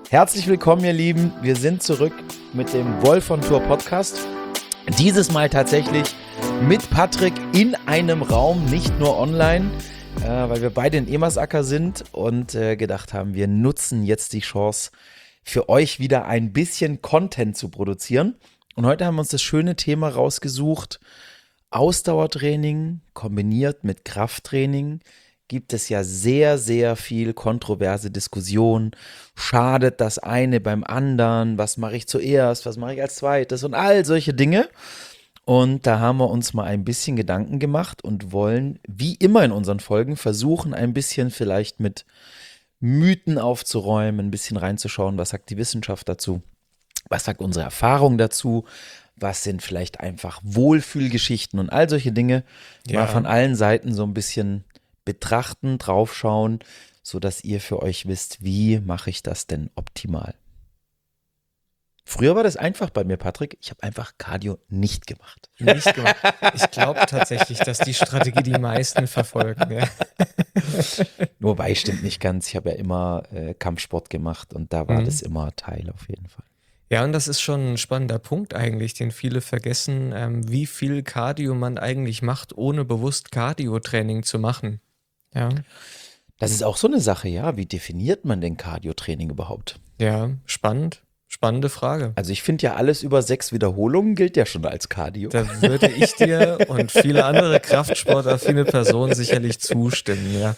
Herzlich willkommen, ihr Lieben. Wir sind zurück mit dem Wolf on Tour Podcast. Dieses Mal tatsächlich mit Patrick in einem Raum, nicht nur online, weil wir beide in Emersacker sind und gedacht haben, wir nutzen jetzt die Chance, für euch wieder ein bisschen Content zu produzieren. Und heute haben wir uns das schöne Thema rausgesucht: Ausdauertraining kombiniert mit Krafttraining. Gibt es ja sehr, sehr viel kontroverse Diskussion. Schadet das eine beim anderen? Was mache ich zuerst? Was mache ich als zweites? Und all solche Dinge. Und da haben wir uns mal ein bisschen Gedanken gemacht und wollen, wie immer in unseren Folgen, versuchen, ein bisschen vielleicht mit Mythen aufzuräumen, ein bisschen reinzuschauen, was sagt die Wissenschaft dazu? Was sagt unsere Erfahrung dazu? Was sind vielleicht einfach Wohlfühlgeschichten und all solche Dinge? Ja. Mal von allen Seiten so ein bisschen betrachten, draufschauen, sodass ihr für euch wisst, wie mache ich das denn optimal. Früher war das einfach bei mir, Patrick. Ich habe einfach Cardio nicht gemacht. Nicht gemacht. Ich glaube tatsächlich, dass die Strategie die meisten verfolgen. Ja. Wobei, stimmt nicht ganz. Ich habe ja immer Kampfsport gemacht und da war das immer Teil auf jeden Fall. Ja, und das ist schon ein spannender Punkt eigentlich, den viele vergessen, wie viel Cardio man eigentlich macht, ohne bewusst Cardio-Training zu machen. Ja, Das ist auch so eine Sache, ja. Wie definiert man denn Cardio-Training überhaupt? ja, spannend. Spannende Frage. Also ich finde ja, alles über 6 Wiederholungen gilt ja schon als Cardio. Da würde ich dir und viele andere kraftsportaffine Personen sicherlich zustimmen, ja.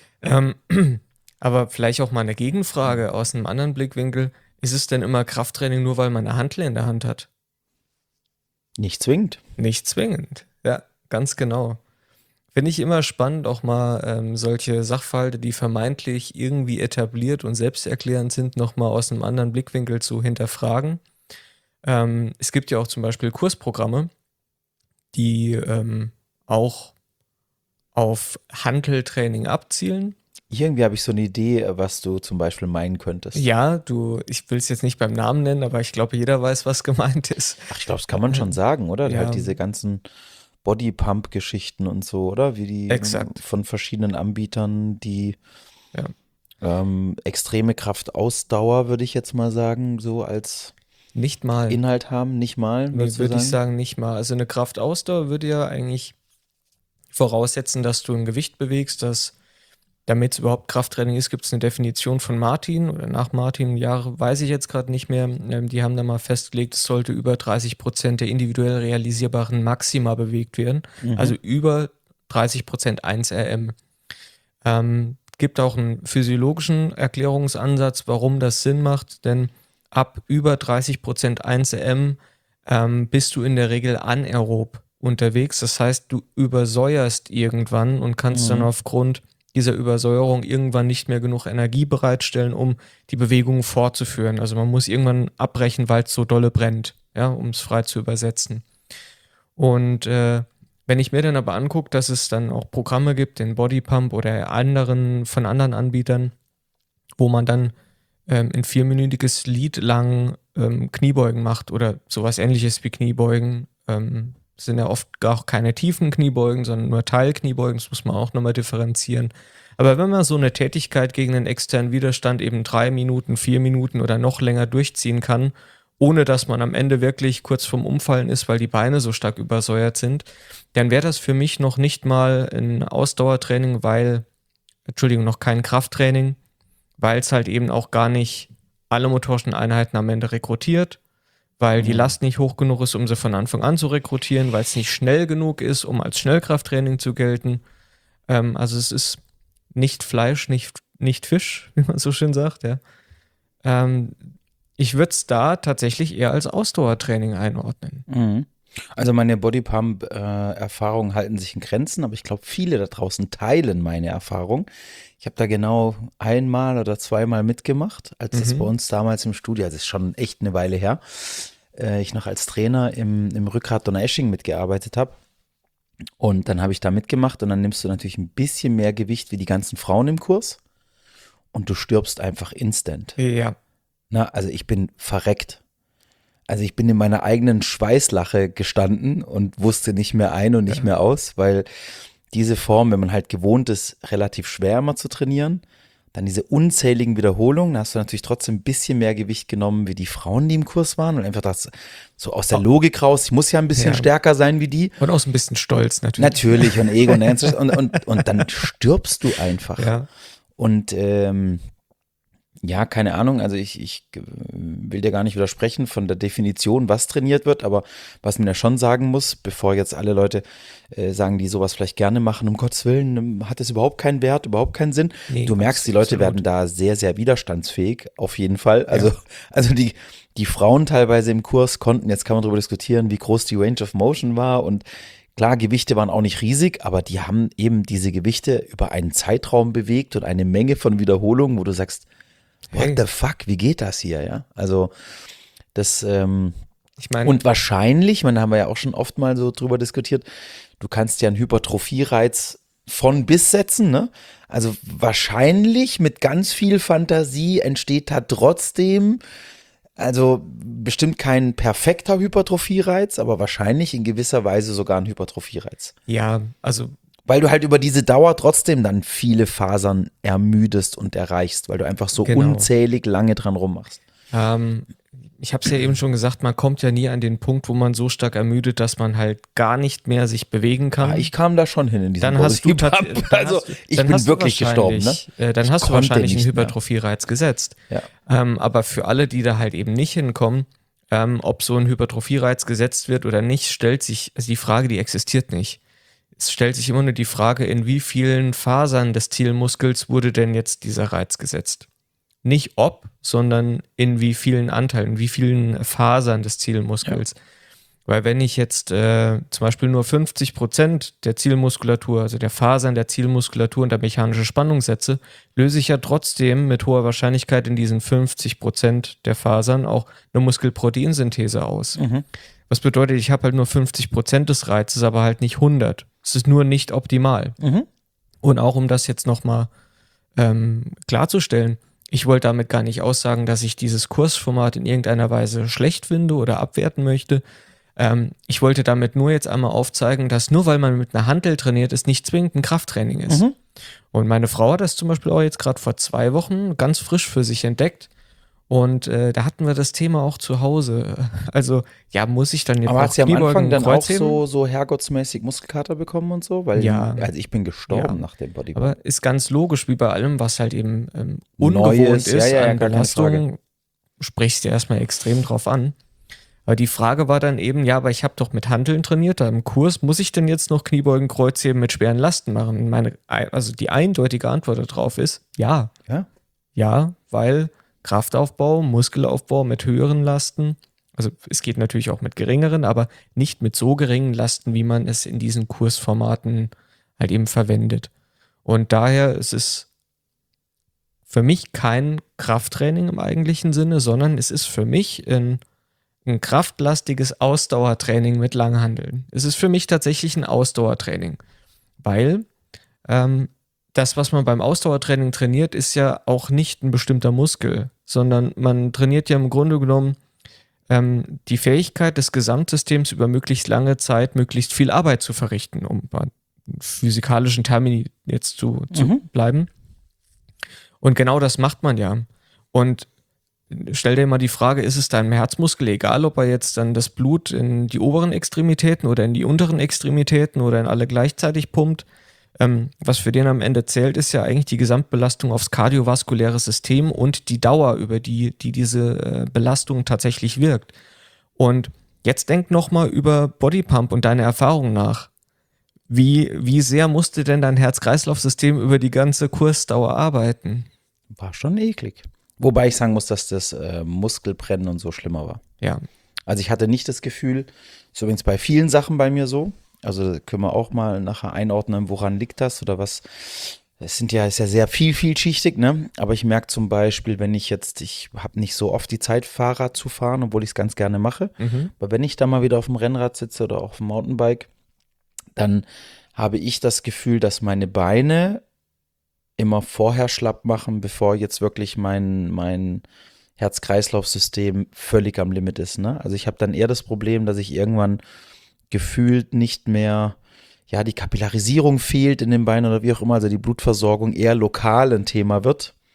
Aber vielleicht auch mal eine Gegenfrage aus einem anderen Blickwinkel. Ist es denn immer Krafttraining nur, weil man eine Hantel in der Hand hat? Nicht zwingend. Nicht zwingend. Ja, ganz genau. Finde ich immer spannend, auch mal solche Sachverhalte, die vermeintlich irgendwie etabliert und selbsterklärend sind, nochmal aus einem anderen Blickwinkel zu hinterfragen. Es gibt ja auch zum Beispiel Kursprogramme, die auch auf Hanteltraining abzielen. Irgendwie habe ich so eine Idee, was du zum Beispiel meinen könntest. Ja, ich will es jetzt nicht beim Namen nennen, aber ich glaube, jeder weiß, was gemeint ist. Ach, ich glaube, das kann man schon sagen, oder? Ja. Halt diese ganzen Bodypump-Geschichten und so, oder? Wie die Exakt. von verschiedenen Anbietern, die Ja. extreme Kraftausdauer, würde ich jetzt mal sagen, so als Nicht mal. Inhalt haben, nicht mal, Nee, würdest du würde ich sagen? sagen, nicht mal. Also eine Kraftausdauer würde ja eigentlich voraussetzen, dass du ein Gewicht bewegst, damit es überhaupt Krafttraining ist, gibt es eine Definition von Martin oder nach Martin, Jahre weiß ich jetzt gerade nicht mehr. Die haben da mal festgelegt, es sollte über 30% der individuell realisierbaren Maxima bewegt werden. Also über 30% 1 RM. Gibt auch einen physiologischen Erklärungsansatz, warum das Sinn macht, denn ab über 30% 1 RM bist du in der Regel anaerob unterwegs. Das heißt, du übersäuerst irgendwann und kannst dann aufgrund dieser Übersäuerung irgendwann nicht mehr genug Energie bereitstellen, um die Bewegungen fortzuführen. Also man muss irgendwann abbrechen, weil es so dolle brennt, ja, um es frei zu übersetzen. Und wenn ich mir dann aber angucke, dass es dann auch Programme gibt, den Bodypump oder von anderen Anbietern, wo man dann ein 4-minütiges Lied lang Kniebeugen macht oder sowas Ähnliches wie Kniebeugen, sind ja oft gar keine tiefen Kniebeugen, sondern nur Teilkniebeugen, das muss man auch nochmal differenzieren. Aber wenn man so eine Tätigkeit gegen einen externen Widerstand eben 3 Minuten, 4 Minuten oder noch länger durchziehen kann, ohne dass man am Ende wirklich kurz vorm Umfallen ist, weil die Beine so stark übersäuert sind, dann wäre das für mich noch nicht mal ein Ausdauertraining, noch kein Krafttraining, weil es halt eben auch gar nicht alle motorischen Einheiten am Ende rekrutiert, weil die Last nicht hoch genug ist, um sie von Anfang an zu rekrutieren, weil es nicht schnell genug ist, um als Schnellkrafttraining zu gelten. Also es ist nicht Fleisch, nicht Fisch, wie man so schön sagt. Ja. Ich würde es da tatsächlich eher als Ausdauertraining einordnen. Also meine Bodypump-Erfahrungen halten sich in Grenzen, aber ich glaube, viele da draußen teilen meine Erfahrung. Ich habe da genau einmal oder zweimal mitgemacht, als das bei uns damals im Studio, also das ist schon echt eine Weile her, ich noch als Trainer im Rückgrat Donaueschingen mitgearbeitet habe. Und dann habe ich da mitgemacht und dann nimmst du natürlich ein bisschen mehr Gewicht wie die ganzen Frauen im Kurs und du stirbst einfach instant. Ja. Na, also ich bin verreckt. Also ich bin in meiner eigenen Schweißlache gestanden und wusste nicht mehr ein und nicht mehr aus, weil diese Form, wenn man halt gewohnt ist, relativ schwer immer zu trainieren, dann diese unzähligen Wiederholungen, da hast du natürlich trotzdem ein bisschen mehr Gewicht genommen wie die Frauen, die im Kurs waren und einfach das so aus der Logik raus, ich muss ja ein bisschen stärker sein wie die. Und auch so ein bisschen stolz natürlich. Natürlich und Ego und dann stirbst du einfach. Ja. Und ja, keine Ahnung, also ich will dir gar nicht widersprechen von der Definition, was trainiert wird, aber was man ja schon sagen muss, bevor jetzt alle Leute sagen, die sowas vielleicht gerne machen, um Gottes Willen, hat es überhaupt keinen Wert, überhaupt keinen Sinn. Nee, Du merkst, die Leute werden da sehr, sehr widerstandsfähig, auf jeden Fall. Also die Frauen teilweise im Kurs konnten, jetzt kann man darüber diskutieren, wie groß die Range of Motion war und klar, Gewichte waren auch nicht riesig, aber die haben eben diese Gewichte über einen Zeitraum bewegt und eine Menge von Wiederholungen, wo du sagst, what the fuck, wie geht das hier, ja? Also das, Ich meine, und wahrscheinlich, da haben wir ja auch schon oft mal so drüber diskutiert, du kannst ja einen Hypertrophie-Reiz von bis setzen, ne? Also wahrscheinlich mit ganz viel Fantasie entsteht da trotzdem, also bestimmt kein perfekter Hypertrophie-Reiz, aber wahrscheinlich in gewisser Weise sogar ein Hypertrophie-Reiz. ja, also Weil du halt über diese Dauer trotzdem dann viele Fasern ermüdest und erreichst, weil du einfach so Genau. unzählig lange dran rummachst. ich habe es ja eben schon gesagt, man kommt ja nie an den Punkt, wo man so stark ermüdet, dass man halt gar nicht mehr sich bewegen kann. Ich kam da schon hin in diesem dann hast du Body-Pump. Also ich bin wirklich gestorben, ne? Dann Ich hast du konnte wahrscheinlich einen nicht mehr. Hypertrophie-Reiz gesetzt. Ja. Aber für alle, die da halt eben nicht hinkommen, ob so ein Hypertrophie-Reiz gesetzt wird oder nicht, stellt sich, also die Frage, die existiert nicht. Es stellt sich immer nur die Frage, in wie vielen Fasern des Zielmuskels wurde denn jetzt dieser Reiz gesetzt? Nicht ob, sondern in wie vielen Anteilen, wie vielen Fasern des Zielmuskels. Weil wenn ich jetzt zum Beispiel nur 50% der Zielmuskulatur, also der Fasern der Zielmuskulatur unter mechanische Spannung setze, löse ich ja trotzdem mit hoher Wahrscheinlichkeit in diesen 50% der Fasern auch eine Muskelproteinsynthese aus. Was bedeutet, ich habe halt nur 50% des Reizes, aber halt nicht 100. Es ist nur nicht optimal. Und auch um das jetzt nochmal klarzustellen, ich wollte damit gar nicht aussagen, dass ich dieses Kursformat in irgendeiner Weise schlecht finde oder abwerten möchte. Ich wollte damit nur jetzt einmal aufzeigen, dass nur weil man mit einer Hantel trainiert, es nicht zwingend ein Krafttraining ist. Und meine Frau hat das zum Beispiel auch jetzt gerade vor 2 Wochen ganz frisch für sich entdeckt. Und da hatten wir das Thema auch zu Hause. Also, ja, muss ich dann jetzt Aber auch hat sie am Kniebeugen, Anfang dann auch Kreuzheben? so herrgottsmäßig Muskelkater bekommen und so? Weil Ja. also ich bin gestorben Ja. nach dem Bodybuilding. Aber ist ganz logisch, wie bei allem, was halt eben Neues, ungewohnt ist ja, an gar keine Belastung, sprichst du erstmal extrem drauf an. Aber die Frage war dann eben, ja, aber ich habe doch mit Hanteln trainiert, da im Kurs, muss ich denn jetzt noch Kniebeugen, Kreuzheben mit schweren Lasten machen? Also die eindeutige Antwort darauf ist, ja. Ja? Ja, weil Kraftaufbau, Muskelaufbau mit höheren Lasten, also es geht natürlich auch mit geringeren, aber nicht mit so geringen Lasten, wie man es in diesen Kursformaten halt eben verwendet. Und daher ist es für mich kein Krafttraining im eigentlichen Sinne, sondern es ist für mich ein kraftlastiges Ausdauertraining mit Langhanteln. Es ist für mich tatsächlich ein Ausdauertraining, weil das, was man beim Ausdauertraining trainiert, ist ja auch nicht ein bestimmter Muskel, sondern man trainiert ja im Grunde genommen die Fähigkeit des Gesamtsystems über möglichst lange Zeit möglichst viel Arbeit zu verrichten, um bei physikalischen Termini jetzt zu bleiben. Und genau das macht man ja. Und stell dir mal die Frage, ist es deinem Herzmuskel egal, ob er jetzt dann das Blut in die oberen Extremitäten oder in die unteren Extremitäten oder in alle gleichzeitig pumpt? Was für den am Ende zählt, ist ja eigentlich die Gesamtbelastung aufs kardiovaskuläre System und die Dauer, über die diese Belastung tatsächlich wirkt. Und jetzt denk nochmal über Bodypump und deine Erfahrungen nach. Wie sehr musste denn dein Herz-Kreislauf-System über die ganze Kursdauer arbeiten? War schon eklig. Wobei ich sagen muss, dass das Muskelbrennen und so schlimmer war. Ja, Also ich hatte nicht das Gefühl, ist übrigens bei vielen Sachen bei mir so, also da können wir auch mal nachher einordnen, woran liegt das oder was. Ist ja sehr vielschichtig, ne? Aber ich merke zum Beispiel, wenn ich habe nicht so oft die Zeit, Fahrrad zu fahren, obwohl ich es ganz gerne mache. Aber wenn ich da mal wieder auf dem Rennrad sitze oder auf dem Mountainbike, dann habe ich das Gefühl, dass meine Beine immer vorher schlapp machen, bevor jetzt wirklich mein Herz-Kreislauf-System völlig am Limit ist, ne? Also ich habe dann eher das Problem, dass ich irgendwann gefühlt nicht mehr, ja, die Kapillarisierung fehlt in den Beinen oder wie auch immer, also die Blutversorgung eher lokal ein Thema wird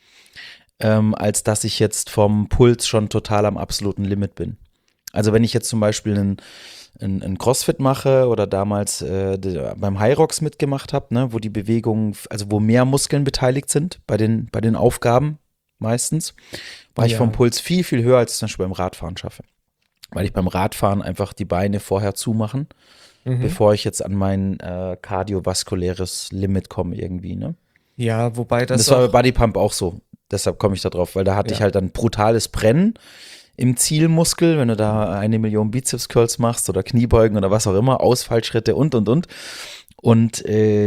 als dass ich jetzt vom Puls schon total am absoluten Limit bin. Also wenn ich jetzt zum Beispiel einen CrossFit mache oder damals beim Hyrox mitgemacht habe, ne, wo die Bewegungen, also wo mehr Muskeln beteiligt sind bei den Aufgaben meistens, war ich vom Puls viel, viel höher, als ich zum Beispiel beim Radfahren schaffe. Weil ich beim Radfahren einfach die Beine vorher zumachen, bevor ich jetzt an mein kardiovaskuläres Limit komme irgendwie, ne? Ja, wobei Das war bei Bodypump auch so. Deshalb komme ich da drauf, weil da hatte ich halt dann brutales Brennen im Zielmuskel, wenn du da 1 Million Bizeps-Curls machst oder Kniebeugen oder was auch immer, Ausfallschritte und. Und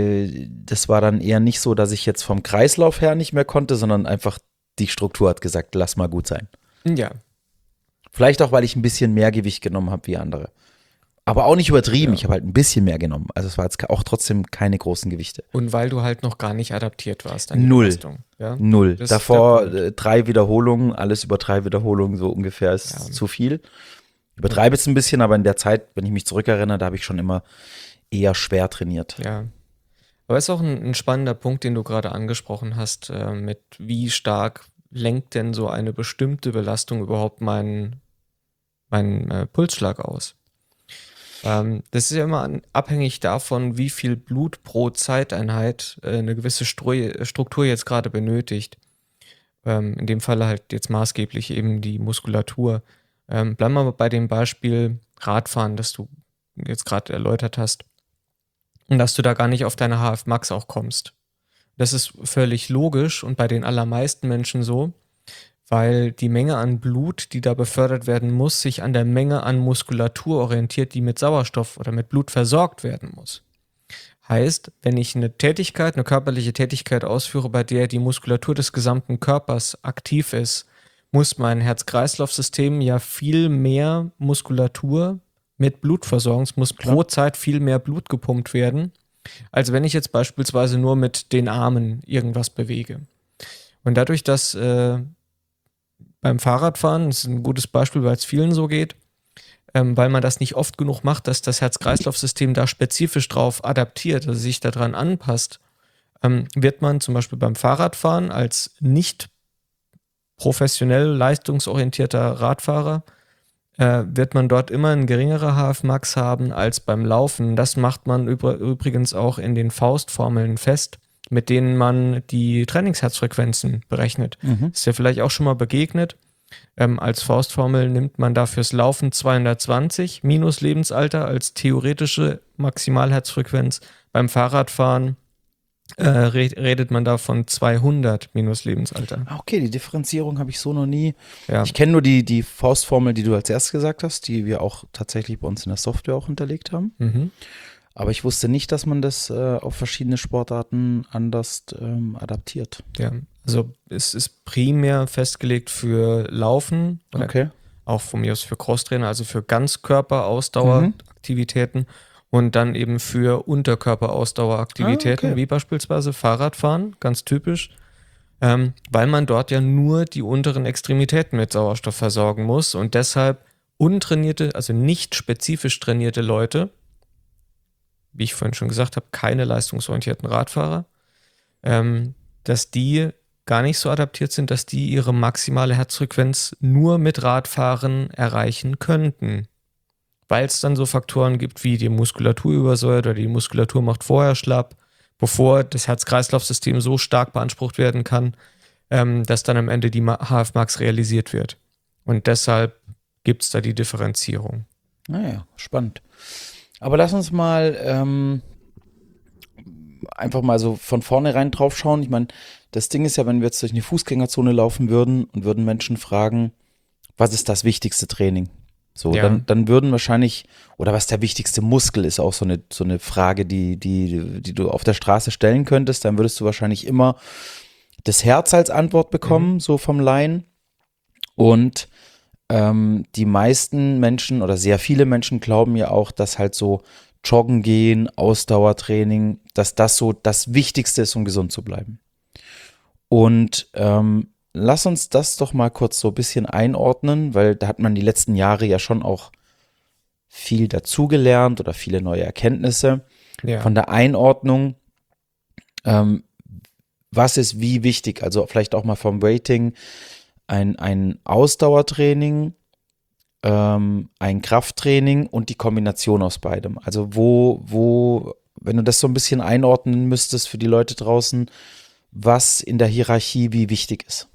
das war dann eher nicht so, dass ich jetzt vom Kreislauf her nicht mehr konnte, sondern einfach die Struktur hat gesagt, lass mal gut sein. Ja. Vielleicht auch, weil ich ein bisschen mehr Gewicht genommen habe wie andere. Aber auch nicht übertrieben, ich habe halt ein bisschen mehr genommen. Also es war jetzt auch trotzdem keine großen Gewichte. Und weil du halt noch gar nicht adaptiert warst an die Null. Leistung. Ja? Null. Das ist Davor der Punkt. 3 Wiederholungen, alles über 3 Wiederholungen so ungefähr ist zu viel. Übertreibe es ein bisschen, aber in der Zeit, wenn ich mich zurückerinnere, da habe ich schon immer eher schwer trainiert. Ja. Aber es ist auch ein spannender Punkt, den du gerade angesprochen hast, mit wie stark lenkt denn so eine bestimmte Belastung überhaupt meinen Pulsschlag aus. Das ist ja immer abhängig davon, wie viel Blut pro Zeiteinheit eine gewisse Struktur jetzt gerade benötigt. In dem Fall halt jetzt maßgeblich eben die Muskulatur. Bleiben wir mal bei dem Beispiel Radfahren, das du jetzt gerade erläutert hast. Und dass du da gar nicht auf deine HF-Max auch kommst. Das ist völlig logisch und bei den allermeisten Menschen so, weil die Menge an Blut, die da befördert werden muss, sich an der Menge an Muskulatur orientiert, die mit Sauerstoff oder mit Blut versorgt werden muss. Heißt, wenn ich eine körperliche Tätigkeit ausführe, bei der die Muskulatur des gesamten Körpers aktiv ist, muss mein Herz-Kreislauf-System ja viel mehr Muskulatur mit Blut versorgen. Es muss pro Zeit viel mehr Blut gepumpt werden, als wenn ich jetzt beispielsweise nur mit den Armen irgendwas bewege. Und dadurch, dass beim Fahrradfahren, das ist ein gutes Beispiel, weil es vielen so geht, weil man das nicht oft genug macht, dass das Herz-Kreislauf-System da spezifisch drauf adaptiert, also sich daran anpasst, wird man zum Beispiel beim Fahrradfahren als nicht professionell leistungsorientierter Radfahrer, wird man dort immer eine geringere HF-Max haben als beim Laufen. Das macht man übrigens auch in den Faustformeln fest, mit denen man die Trainingsherzfrequenzen berechnet. Ist ja vielleicht auch schon mal begegnet. Als Faustformel nimmt man da fürs Laufen 220 minus Lebensalter als theoretische Maximalherzfrequenz. Beim Fahrradfahren redet man da von 200 minus Lebensalter. Okay, die Differenzierung habe ich so noch nie. Ja. Ich kenne nur die Faustformel, die du als erstes gesagt hast, die wir auch tatsächlich bei uns in der Software auch hinterlegt haben. Aber ich wusste nicht, dass man das auf verschiedene Sportarten anders adaptiert. Ja, also es ist primär festgelegt für Laufen, Okay. auch von mir aus für Crosstrainer, also für Ganzkörper-Ausdaueraktivitäten und dann eben für Unterkörper-Ausdaueraktivitäten, wie beispielsweise Fahrradfahren, ganz typisch, weil man dort ja nur die unteren Extremitäten mit Sauerstoff versorgen muss und deshalb untrainierte, also nicht spezifisch trainierte Leute, wie ich vorhin schon gesagt habe, keine leistungsorientierten Radfahrer, dass die gar nicht so adaptiert sind, dass die ihre maximale Herzfrequenz nur mit Radfahren erreichen könnten. Weil es dann so Faktoren gibt, wie die Muskulatur übersäuert oder die Muskulatur macht vorher schlapp, bevor das Herz-Kreislauf-System so stark beansprucht werden kann, dass dann am Ende die HF-Max realisiert wird. Und deshalb gibt es da die Differenzierung. Naja, spannend. Aber lass uns mal einfach mal so von vornherein drauf schauen. Ich meine, das Ding ist ja, wenn wir jetzt durch eine Fußgängerzone laufen würden und würden Menschen fragen, was ist das wichtigste Training? So, Ja. dann würden wahrscheinlich, oder was der wichtigste Muskel ist, auch so eine Frage, die du auf der Straße stellen könntest, dann würdest du wahrscheinlich immer das Herz als Antwort bekommen, so vom Laien. Und die meisten Menschen oder sehr viele Menschen glauben ja auch, dass halt so Joggen gehen, Ausdauertraining, dass das so das Wichtigste ist, um gesund zu bleiben. Und lass uns das doch mal kurz so ein bisschen einordnen, weil da hat man die letzten Jahre ja schon auch viel dazugelernt oder viele neue Erkenntnisse. Ja. Von der Einordnung, was ist wie wichtig? Also vielleicht auch mal vom Rating ein Ausdauertraining, ein Krafttraining und die Kombination aus beidem. Also wenn du das so ein bisschen einordnen müsstest für die Leute draußen, was in der Hierarchie wie wichtig ist.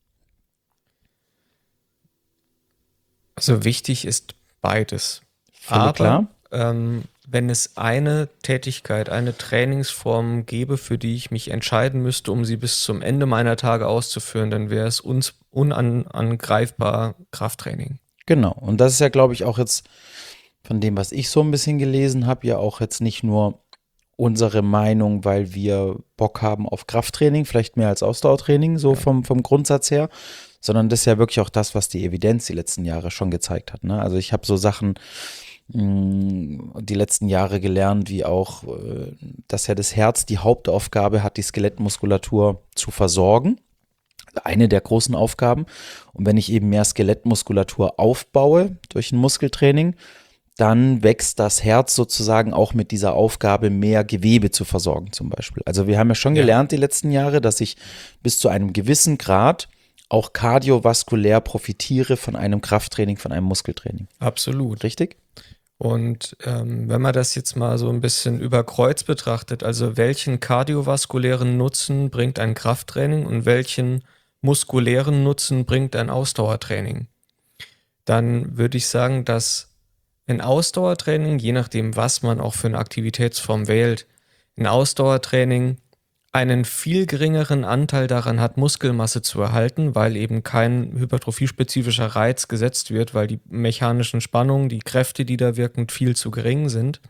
Also wichtig ist beides. Völlig klar. Wenn es eine Tätigkeit, eine Trainingsform gäbe, für die ich mich entscheiden müsste, um sie bis zum Ende meiner Tage auszuführen, dann wäre es unangreifbar Krafttraining. Genau. Und das ist ja, glaube ich, auch jetzt von dem, was ich so ein bisschen gelesen habe, ja auch jetzt nicht nur unsere Meinung, weil wir Bock haben auf Krafttraining, vielleicht mehr als Ausdauertraining, so vom Grundsatz her, sondern das ist ja wirklich auch das, was die Evidenz die letzten Jahre schon gezeigt hat. Ne? Also ich habe so Sachen die letzten Jahre gelernt, wie auch, dass ja das Herz die Hauptaufgabe hat, die Skelettmuskulatur zu versorgen. Eine der großen Aufgaben. Und wenn ich eben mehr Skelettmuskulatur aufbaue durch ein Muskeltraining, dann wächst das Herz sozusagen auch mit dieser Aufgabe, mehr Gewebe zu versorgen zum Beispiel. Also wir haben ja schon gelernt die letzten Jahre, dass ich bis zu einem gewissen Grad auch kardiovaskulär profitiere von einem Krafttraining, von einem Muskeltraining. Absolut. Richtig? Und wenn man das jetzt mal so ein bisschen über Kreuz betrachtet, also welchen kardiovaskulären Nutzen bringt ein Krafttraining und welchen muskulären Nutzen bringt ein Ausdauertraining, dann würde ich sagen, dass ein Ausdauertraining, je nachdem, was man auch für eine Aktivitätsform wählt, ein Ausdauertraining einen viel geringeren Anteil daran hat, Muskelmasse zu erhalten, weil eben kein hypertrophiespezifischer Reiz gesetzt wird, weil die mechanischen Spannungen, die Kräfte, die da wirken, viel zu gering sind.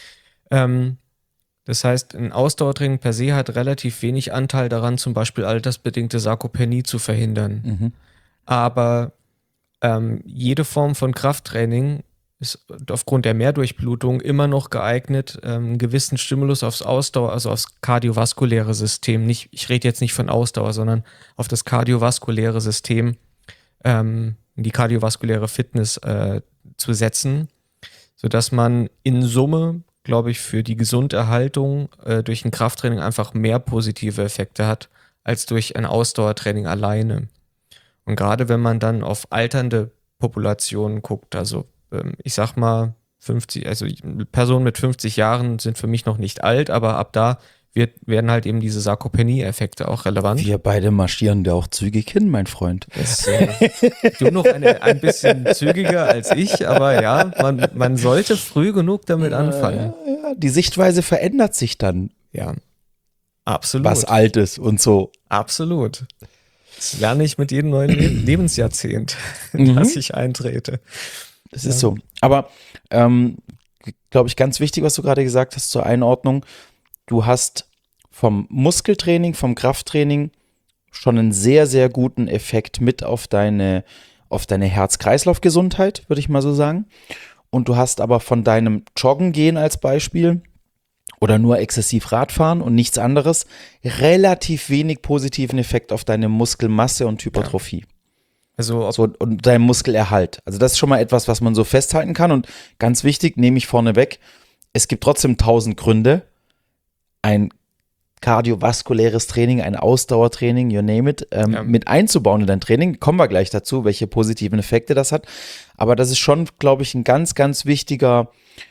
Das heißt, ein Ausdauertraining per se hat relativ wenig Anteil daran, zum Beispiel altersbedingte Sarkopenie zu verhindern. Aber jede Form von Krafttraining ist aufgrund der Mehrdurchblutung immer noch geeignet, einen gewissen Stimulus aufs aufs kardiovaskuläre System, ich rede jetzt nicht von Ausdauer, sondern auf das kardiovaskuläre System, die kardiovaskuläre Fitness zu setzen, sodass man in Summe, glaube ich, für die Gesunderhaltung durch ein Krafttraining einfach mehr positive Effekte hat, als durch ein Ausdauertraining alleine. Und gerade wenn man dann auf alternde Populationen guckt, also ich sag mal 50, also Personen mit 50 Jahren sind für mich noch nicht alt, aber ab da werden halt eben diese Sarkopenie-Effekte auch relevant. Wir beide marschieren da auch zügig hin, mein Freund. Du noch ein bisschen zügiger als ich, aber ja, man sollte früh genug damit anfangen. Ja, die Sichtweise verändert sich dann. Ja, absolut. Was Altes und so. Absolut. Das lerne ich mit jedem neuen Lebensjahrzehnt, dass ich eintrete. Das ist so. Aber, glaube ich, ganz wichtig, was du gerade gesagt hast zur Einordnung. Du hast vom Muskeltraining, vom Krafttraining schon einen sehr, sehr guten Effekt mit auf deine Herz-Kreislauf-Gesundheit, würde ich mal so sagen. Und du hast aber von deinem Joggen gehen als Beispiel oder nur exzessiv Radfahren und nichts anderes relativ wenig positiven Effekt auf deine Muskelmasse und Hypertrophie. Ja. Also und dein Muskelerhalt. Also das ist schon mal etwas, was man so festhalten kann. Und ganz wichtig, nehme ich vorneweg, es gibt trotzdem 1000 Gründe, ein kardiovaskuläres Training, ein Ausdauertraining, you name it, mit einzubauen in dein Training. Kommen wir gleich dazu, welche positiven Effekte das hat. Aber das ist schon, glaube ich, ein ganz, ganz wichtiges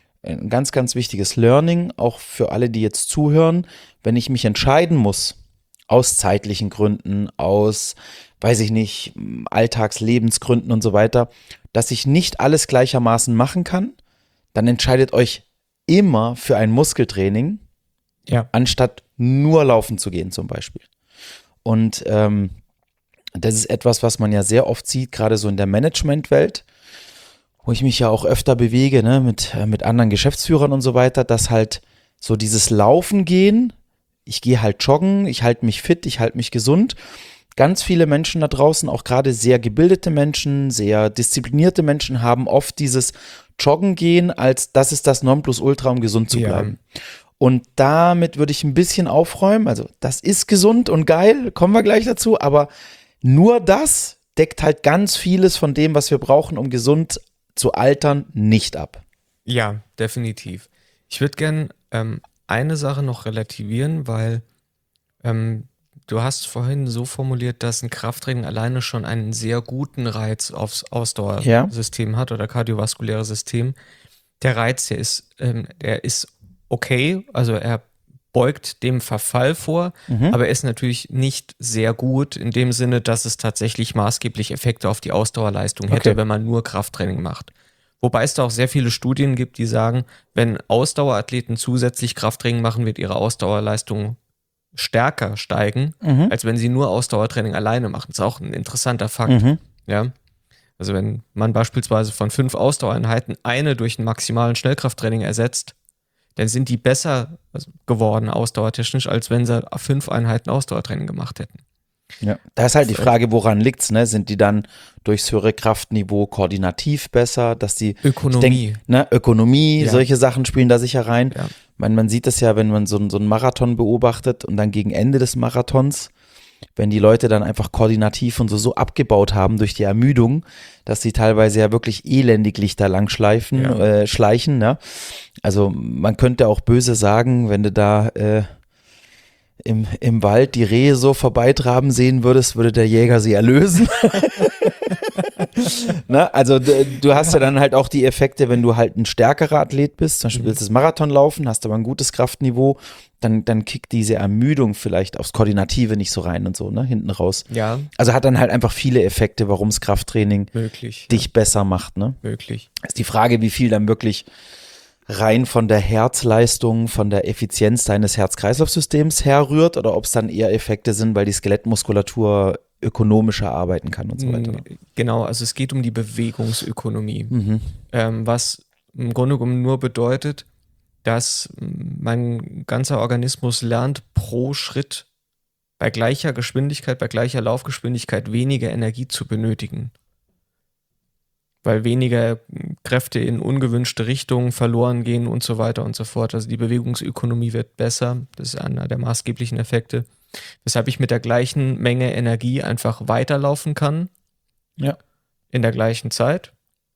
Learning, auch für alle, die jetzt zuhören. Wenn ich mich entscheiden muss, aus zeitlichen Gründen, aus, weiß ich nicht, Alltagslebensgründen und so weiter, dass ich nicht alles gleichermaßen machen kann, dann entscheidet euch immer für ein Muskeltraining, anstatt nur laufen zu gehen zum Beispiel. Und das ist etwas, was man ja sehr oft sieht, gerade so in der Managementwelt, wo ich mich ja auch öfter bewege, ne, mit anderen Geschäftsführern und so weiter, dass halt so dieses Laufen gehen, ich gehe halt joggen, ich halte mich fit, ich halte mich gesund. Ganz viele Menschen da draußen, auch gerade sehr gebildete Menschen, sehr disziplinierte Menschen, haben oft dieses Joggen gehen, als das ist das Nonplusultra, um gesund zu bleiben. Ja. Und damit würde ich ein bisschen aufräumen. Also das ist gesund und geil, kommen wir gleich dazu, aber nur das deckt halt ganz vieles von dem, was wir brauchen, um gesund zu altern, nicht ab. Ja, definitiv. Ich würde gern eine Sache noch relativieren, weil du hast vorhin so formuliert, dass ein Krafttraining alleine schon einen sehr guten Reiz aufs Ausdauersystem hat oder kardiovaskuläre System. Der Reiz, der ist okay, also er beugt dem Verfall vor, aber er ist natürlich nicht sehr gut in dem Sinne, dass es tatsächlich maßgeblich Effekte auf die Ausdauerleistung hätte, wenn man nur Krafttraining macht. Wobei es da auch sehr viele Studien gibt, die sagen, wenn Ausdauerathleten zusätzlich Krafttraining machen, wird ihre Ausdauerleistung stärker steigen, als wenn sie nur Ausdauertraining alleine machen. Das ist auch ein interessanter Fakt. Ja? Also wenn man beispielsweise von 5 Ausdauereinheiten eine durch einen maximalen Schnellkrafttraining ersetzt, dann sind die besser geworden ausdauertechnisch, als wenn sie 5 Einheiten Ausdauertraining gemacht hätten. Ja, da ist halt die Frage, woran liegt's, ne? Sind die dann durchs höhere Kraftniveau koordinativ besser, dass die Ökonomie, Ökonomie, solche Sachen spielen da sicher rein. Ja. Man sieht es ja, wenn man so einen Marathon beobachtet und dann gegen Ende des Marathons, wenn die Leute dann einfach koordinativ und so abgebaut haben durch die Ermüdung, dass sie teilweise ja wirklich elendiglich da lang schleichen, ne? Also man könnte auch böse sagen, wenn du da im Wald die Rehe so vorbeitraben sehen würdest, würde der Jäger sie erlösen. Ne? Also du hast ja dann halt auch die Effekte, wenn du halt ein stärkerer Athlet bist, zum Beispiel willst du das Marathon laufen, hast aber ein gutes Kraftniveau, dann kickt diese Ermüdung vielleicht aufs Koordinative nicht so rein und so, ne, hinten raus. Ja. Also hat dann halt einfach viele Effekte, warum das Krafttraining dich besser macht, ne? Möglich. Ist die Frage, wie viel dann wirklich rein von der Herzleistung, von der Effizienz deines Herz-Kreislauf-Systems herrührt oder ob es dann eher Effekte sind, weil die Skelettmuskulatur ökonomischer arbeiten kann und so weiter. Genau, also es geht um die Bewegungsökonomie, was im Grunde genommen nur bedeutet, dass mein ganzer Organismus lernt, pro Schritt bei gleicher Geschwindigkeit, bei gleicher Laufgeschwindigkeit weniger Energie zu benötigen. Weil weniger Kräfte in ungewünschte Richtungen verloren gehen und so weiter und so fort. Also die Bewegungsökonomie wird besser. Das ist einer der maßgeblichen Effekte. Weshalb ich mit der gleichen Menge Energie einfach weiterlaufen kann. Ja. In der gleichen Zeit.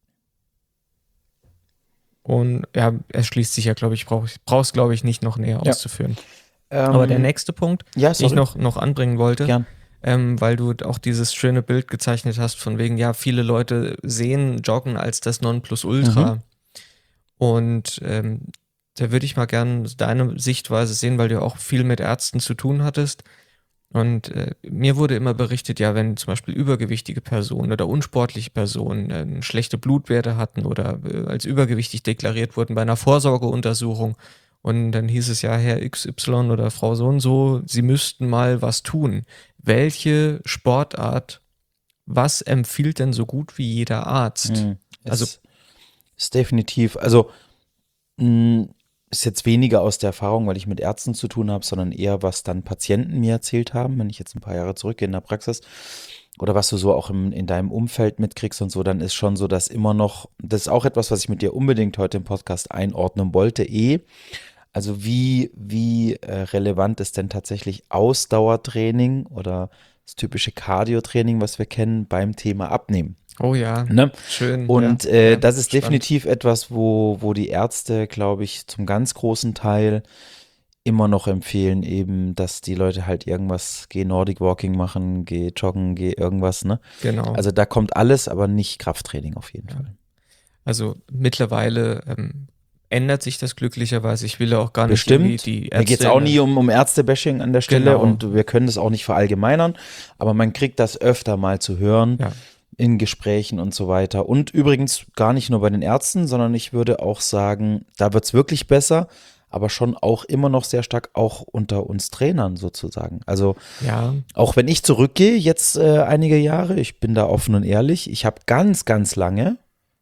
Und ja, es schließt sich ja, glaube ich, brauch's, glaube ich, nicht noch näher auszuführen. Aber der nächste Punkt, den ich noch anbringen wollte, Gern. weil du auch dieses schöne Bild gezeichnet hast, von wegen, ja, viele Leute sehen Joggen als das Nonplusultra. Und da würde ich mal gerne deine Sichtweise sehen, weil du auch viel mit Ärzten zu tun hattest. Und mir wurde immer berichtet, ja, wenn zum Beispiel übergewichtige Personen oder unsportliche Personen schlechte Blutwerte hatten oder als übergewichtig deklariert wurden bei einer Vorsorgeuntersuchung, und dann hieß es ja, Herr XY oder Frau so und so, Sie müssten mal was tun. Welche Sportart, was empfiehlt denn so gut wie jeder Arzt? Ist definitiv, also ist jetzt weniger aus der Erfahrung, weil ich mit Ärzten zu tun habe, sondern eher, was dann Patienten mir erzählt haben, wenn ich jetzt ein paar Jahre zurückgehe in der Praxis oder was du so auch in deinem Umfeld mitkriegst und so, dann ist schon so, dass immer noch, das ist auch etwas, was ich mit dir unbedingt heute im Podcast einordnen wollte, also wie relevant ist denn tatsächlich Ausdauertraining oder das typische Cardio-Training, was wir kennen, beim Thema Abnehmen? Oh ja, ne? Schön. Und ja, das ist spannend. definitiv etwas, wo die Ärzte, glaube ich, zum ganz großen Teil immer noch empfehlen, eben, dass die Leute halt irgendwas, geh Nordic Walking machen, geh joggen, geh irgendwas, ne? Genau. Also da kommt alles, aber nicht Krafttraining auf jeden Fall. Also mittlerweile ändert sich das glücklicherweise. Ich will ja auch gar nicht Bestimmt. die Ärzte. Mir geht es auch nie um Ärzte-Bashing an der Stelle Genau. und wir können das auch nicht verallgemeinern, aber man kriegt das öfter mal zu hören. Ja. In Gesprächen und so weiter. Und übrigens gar nicht nur bei den Ärzten, sondern ich würde auch sagen, da wird es wirklich besser, aber schon auch immer noch sehr stark auch unter uns Trainern sozusagen. Also auch wenn ich zurückgehe, jetzt einige Jahre, ich bin da offen und ehrlich, ich habe ganz lange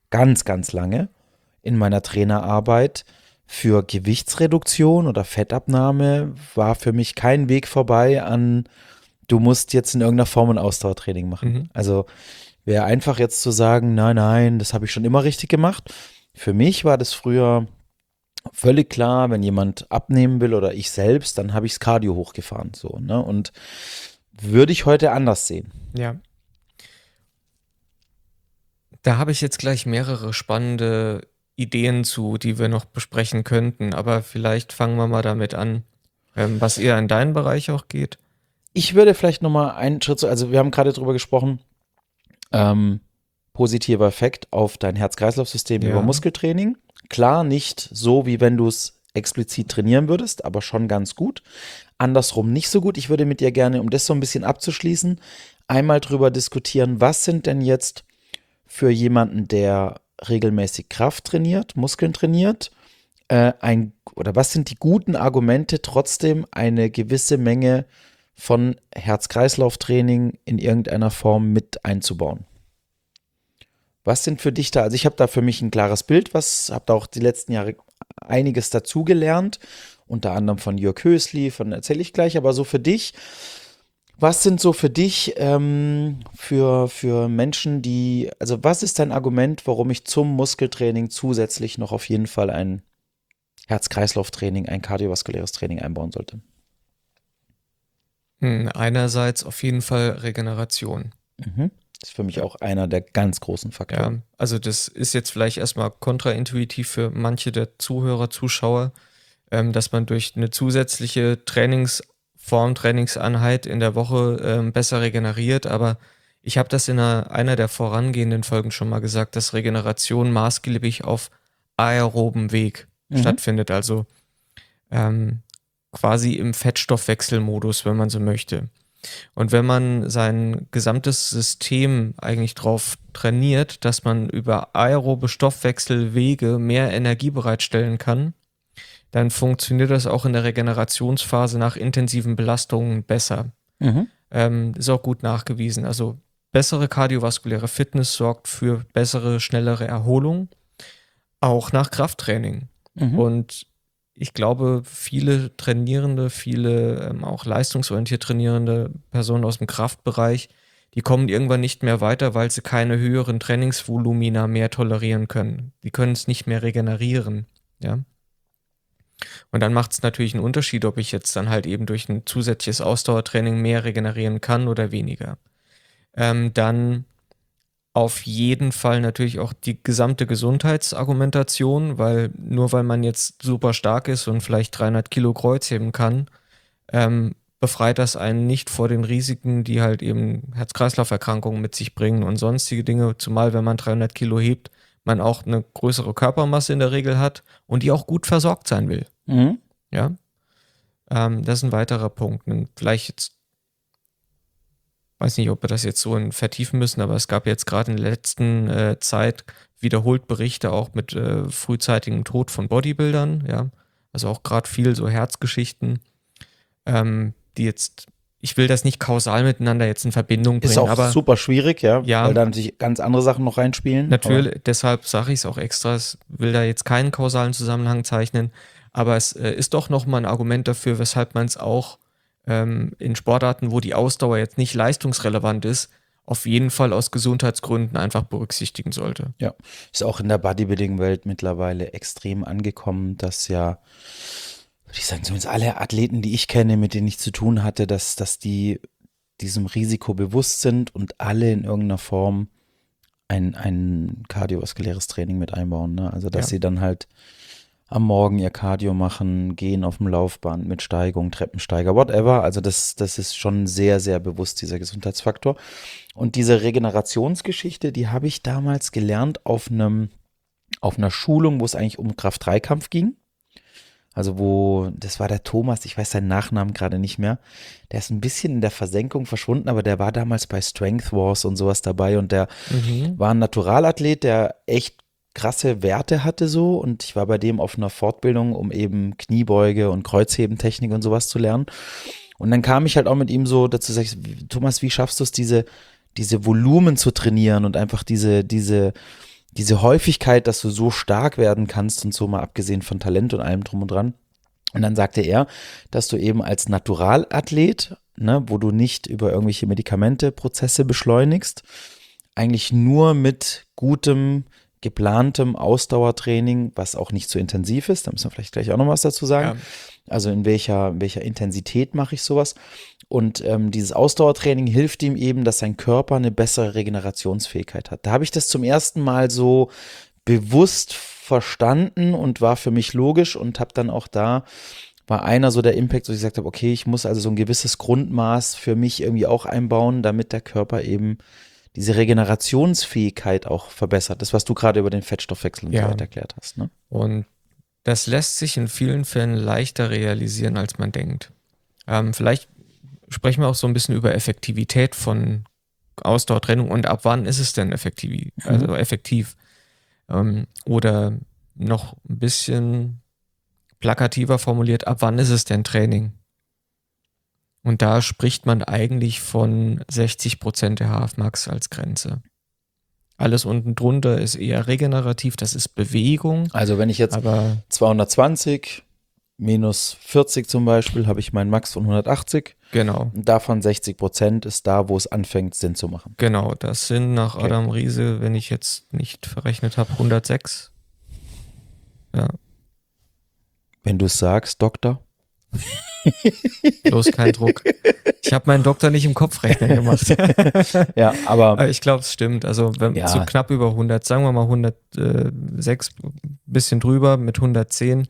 in meiner Trainerarbeit für Gewichtsreduktion oder Fettabnahme war für mich kein Weg vorbei an, du musst jetzt in irgendeiner Form ein Ausdauertraining machen. Also wäre einfach jetzt zu sagen, nein, das habe ich schon immer richtig gemacht. Für mich war das früher völlig klar, wenn jemand abnehmen will oder ich selbst, dann habe ich das Cardio hochgefahren. So, ne? Und würde ich heute anders sehen. Ja. Da habe ich jetzt gleich mehrere spannende Ideen zu, die wir noch besprechen könnten. Aber vielleicht fangen wir mal damit an, was eher in deinen Bereich auch geht. Ich würde vielleicht nochmal einen Schritt so, also wir haben gerade drüber gesprochen, positiver Effekt auf dein Herz-Kreislauf-System Ja. über Muskeltraining. Klar, nicht so, wie wenn du es explizit trainieren würdest, aber schon ganz gut. Andersrum nicht so gut. Ich würde mit dir gerne, um das so ein bisschen abzuschließen, einmal drüber diskutieren, was sind denn jetzt für jemanden, der regelmäßig Kraft trainiert, Muskeln trainiert, oder was sind die guten Argumente, trotzdem eine gewisse Menge von Herz-Kreislauf-Training in irgendeiner Form mit einzubauen? Was sind für dich da, also ich habe da für mich ein klares Bild, habe da auch die letzten Jahre einiges dazugelernt, unter anderem von Jörg Hösli, von erzähle ich gleich, aber so für dich, was sind so für dich für Menschen, also was ist dein Argument, warum ich zum Muskeltraining zusätzlich noch auf jeden Fall ein Herz-Kreislauf-Training, ein kardiovaskuläres Training einbauen sollte? Einerseits auf jeden Fall Regeneration. Mhm. Das ist für mich auch einer der ganz großen Faktoren. Ja, also das ist jetzt vielleicht erstmal kontraintuitiv für manche der Zuhörer, Zuschauer, dass man durch eine zusätzliche Trainingseinheit in der Woche besser regeneriert. Aber ich habe das in einer der vorangehenden Folgen schon mal gesagt, dass Regeneration maßgeblich auf aerobem Weg stattfindet. Also quasi im Fettstoffwechselmodus, wenn man so möchte. Und wenn man sein gesamtes System eigentlich drauf trainiert, dass man über aerobe Stoffwechselwege mehr Energie bereitstellen kann, dann funktioniert das auch in der Regenerationsphase nach intensiven Belastungen besser. Ist auch gut nachgewiesen. Also bessere kardiovaskuläre Fitness sorgt für bessere, schnellere Erholung, auch nach Krafttraining. Und ich glaube, viele Trainierende, viele auch leistungsorientiert trainierende Personen aus dem Kraftbereich, die kommen irgendwann nicht mehr weiter, weil sie keine höheren Trainingsvolumina mehr tolerieren können. Die können es nicht mehr regenerieren, ja. Und dann macht es natürlich einen Unterschied, ob ich jetzt dann halt eben durch ein zusätzliches Ausdauertraining mehr regenerieren kann oder weniger. Dann auf jeden Fall natürlich auch die gesamte Gesundheitsargumentation, weil nur weil man jetzt super stark ist und vielleicht 300 Kilo Kreuzheben kann, befreit das einen nicht vor den Risiken, die halt eben Herz-Kreislauf-Erkrankungen mit sich bringen und sonstige Dinge, zumal wenn man 300 Kilo hebt, man auch eine größere Körpermasse in der Regel hat und die auch gut versorgt sein will. Ja, das ist ein weiterer Punkt. Und vielleicht jetzt, weiß nicht, ob wir das jetzt so vertiefen müssen, aber es gab jetzt gerade in der letzten Zeit wiederholt Berichte auch mit frühzeitigem Tod von Bodybuildern, ja, also auch gerade viel so Herzgeschichten, die jetzt, ich will das nicht kausal miteinander jetzt in Verbindung bringen. Ist auch aber super schwierig, ja, Ja. weil da natürlich ganz andere Sachen noch reinspielen. natürlich, deshalb sage ich es auch extra, ich will da jetzt keinen kausalen Zusammenhang zeichnen, aber es ist doch nochmal ein Argument dafür, weshalb man es auch in Sportarten, wo die Ausdauer jetzt nicht leistungsrelevant ist, auf jeden Fall aus Gesundheitsgründen einfach berücksichtigen sollte. Ja, ist auch in der Bodybuilding-Welt mittlerweile extrem angekommen, dass ja, würde ich sagen, zumindest alle Athleten, die ich kenne, mit denen ich zu tun hatte, dass die diesem Risiko bewusst sind und alle in irgendeiner Form ein kardiovaskuläres Training mit einbauen. Ne? Also, dass Ja. sie dann halt am Morgen ihr Cardio machen, gehen auf dem Laufband mit Steigung, Treppensteiger, whatever. Also das ist schon sehr, sehr bewusst, dieser Gesundheitsfaktor. Und diese Regenerationsgeschichte, die habe ich damals gelernt auf einer Schulung, wo es eigentlich um Kraft-3-Kampf ging. Also das war der Thomas, ich weiß seinen Nachnamen gerade nicht mehr. Der ist ein bisschen in der Versenkung verschwunden, aber der war damals bei Strength Wars und sowas dabei und der war ein Naturalathlet, der echt krasse Werte hatte so und ich war bei dem auf einer Fortbildung, um eben Kniebeuge und Kreuzhebentechnik und sowas zu lernen. Und dann kam ich halt auch mit ihm so dazu, sag ich, Thomas, wie schaffst du es, diese Volumen zu trainieren und einfach diese Häufigkeit, dass du so stark werden kannst und so, mal abgesehen von Talent und allem drum und dran. Und dann sagte er, dass du eben als Naturalathlet, ne, wo du nicht über irgendwelche Medikamente Prozesse beschleunigst, eigentlich nur mit gutem, geplantem Ausdauertraining, was auch nicht so intensiv ist, da müssen wir vielleicht gleich auch noch was dazu sagen, also in welcher Intensität mache ich sowas. Und dieses Ausdauertraining hilft ihm eben, dass sein Körper eine bessere Regenerationsfähigkeit hat. Da habe ich das zum ersten Mal so bewusst verstanden und war für mich logisch und habe dann auch da war einer so der Impact, wo ich gesagt habe, okay, ich muss also so ein gewisses Grundmaß für mich irgendwie auch einbauen, damit der Körper eben diese Regenerationsfähigkeit auch verbessert. Das, was du gerade über den Fettstoffwechsel und so weiter erklärt hast. Ne? Und das lässt sich in vielen Fällen leichter realisieren, als man denkt. Vielleicht sprechen wir auch so ein bisschen über Effektivität von Ausdauertraining und ab wann ist es denn effektiv? Oder noch ein bisschen plakativer formuliert, ab wann ist es denn Training? Und da spricht man eigentlich von 60% der HF-Max als Grenze. Alles unten drunter ist eher regenerativ, das ist Bewegung. Also wenn ich jetzt 220 minus 40 zum Beispiel, habe ich meinen Max von 180. Genau. Und davon 60% ist da, wo es anfängt, Sinn zu machen. Genau, das sind nach Adam Riese, wenn ich jetzt nicht verrechnet habe, 106. Ja. Wenn du es sagst, Doktor. Bloß kein Druck. Ich habe meinen Doktor nicht im Kopfrechnen gemacht. Ja, aber ich glaube, es stimmt. Also so knapp über 100, sagen wir mal 106, bisschen drüber mit 110.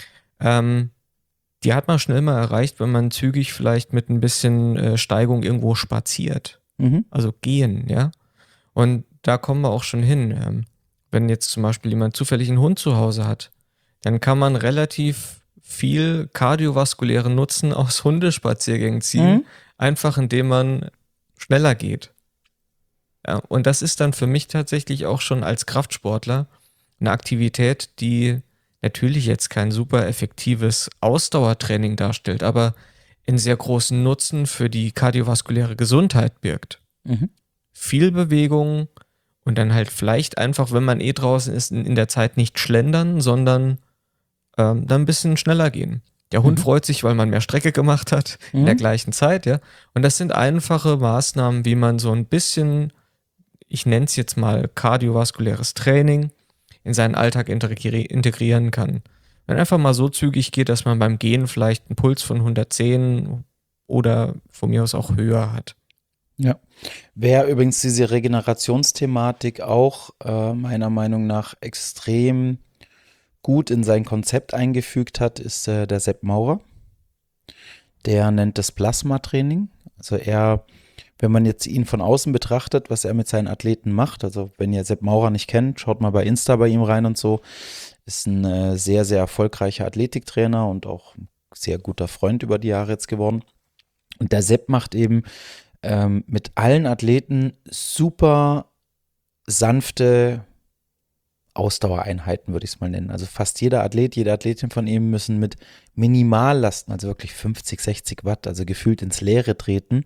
Die hat man schnell mal erreicht, wenn man zügig vielleicht mit ein bisschen Steigung irgendwo spaziert. Also gehen, ja. Und da kommen wir auch schon hin. Wenn jetzt zum Beispiel jemand zufällig einen Hund zu Hause hat, dann kann man relativ viel kardiovaskulären Nutzen aus Hundespaziergängen ziehen, einfach indem man schneller geht. Ja, und das ist dann für mich tatsächlich auch schon als Kraftsportler eine Aktivität, die natürlich jetzt kein super effektives Ausdauertraining darstellt, aber einen sehr großen Nutzen für die kardiovaskuläre Gesundheit birgt. Viel Bewegung und dann halt vielleicht einfach, wenn man draußen ist, in der Zeit nicht schlendern, sondern dann ein bisschen schneller gehen. Der Hund freut sich, weil man mehr Strecke gemacht hat in der gleichen Zeit, ja. Und das sind einfache Maßnahmen, wie man so ein bisschen, ich nenne es jetzt mal kardiovaskuläres Training, in seinen Alltag integrieren kann. Wenn einfach mal so zügig geht, dass man beim Gehen vielleicht einen Puls von 110 oder von mir aus auch höher hat. Ja. Wer übrigens diese Regenerationsthematik auch meiner Meinung nach extrem gut in sein Konzept eingefügt hat, ist der Sepp Maurer. Der nennt das Plasma-Training. Also wenn man jetzt ihn von außen betrachtet, was er mit seinen Athleten macht, also wenn ihr Sepp Maurer nicht kennt, schaut mal bei Insta bei ihm rein und so, ist ein sehr, sehr erfolgreicher Athletiktrainer und auch ein sehr guter Freund über die Jahre jetzt geworden. Und der Sepp macht eben mit allen Athleten super sanfte Ausdauereinheiten, würde ich es mal nennen. Also fast jeder Athlet, jede Athletin von ihm müssen mit Minimallasten, also wirklich 50, 60 Watt, also gefühlt ins Leere treten,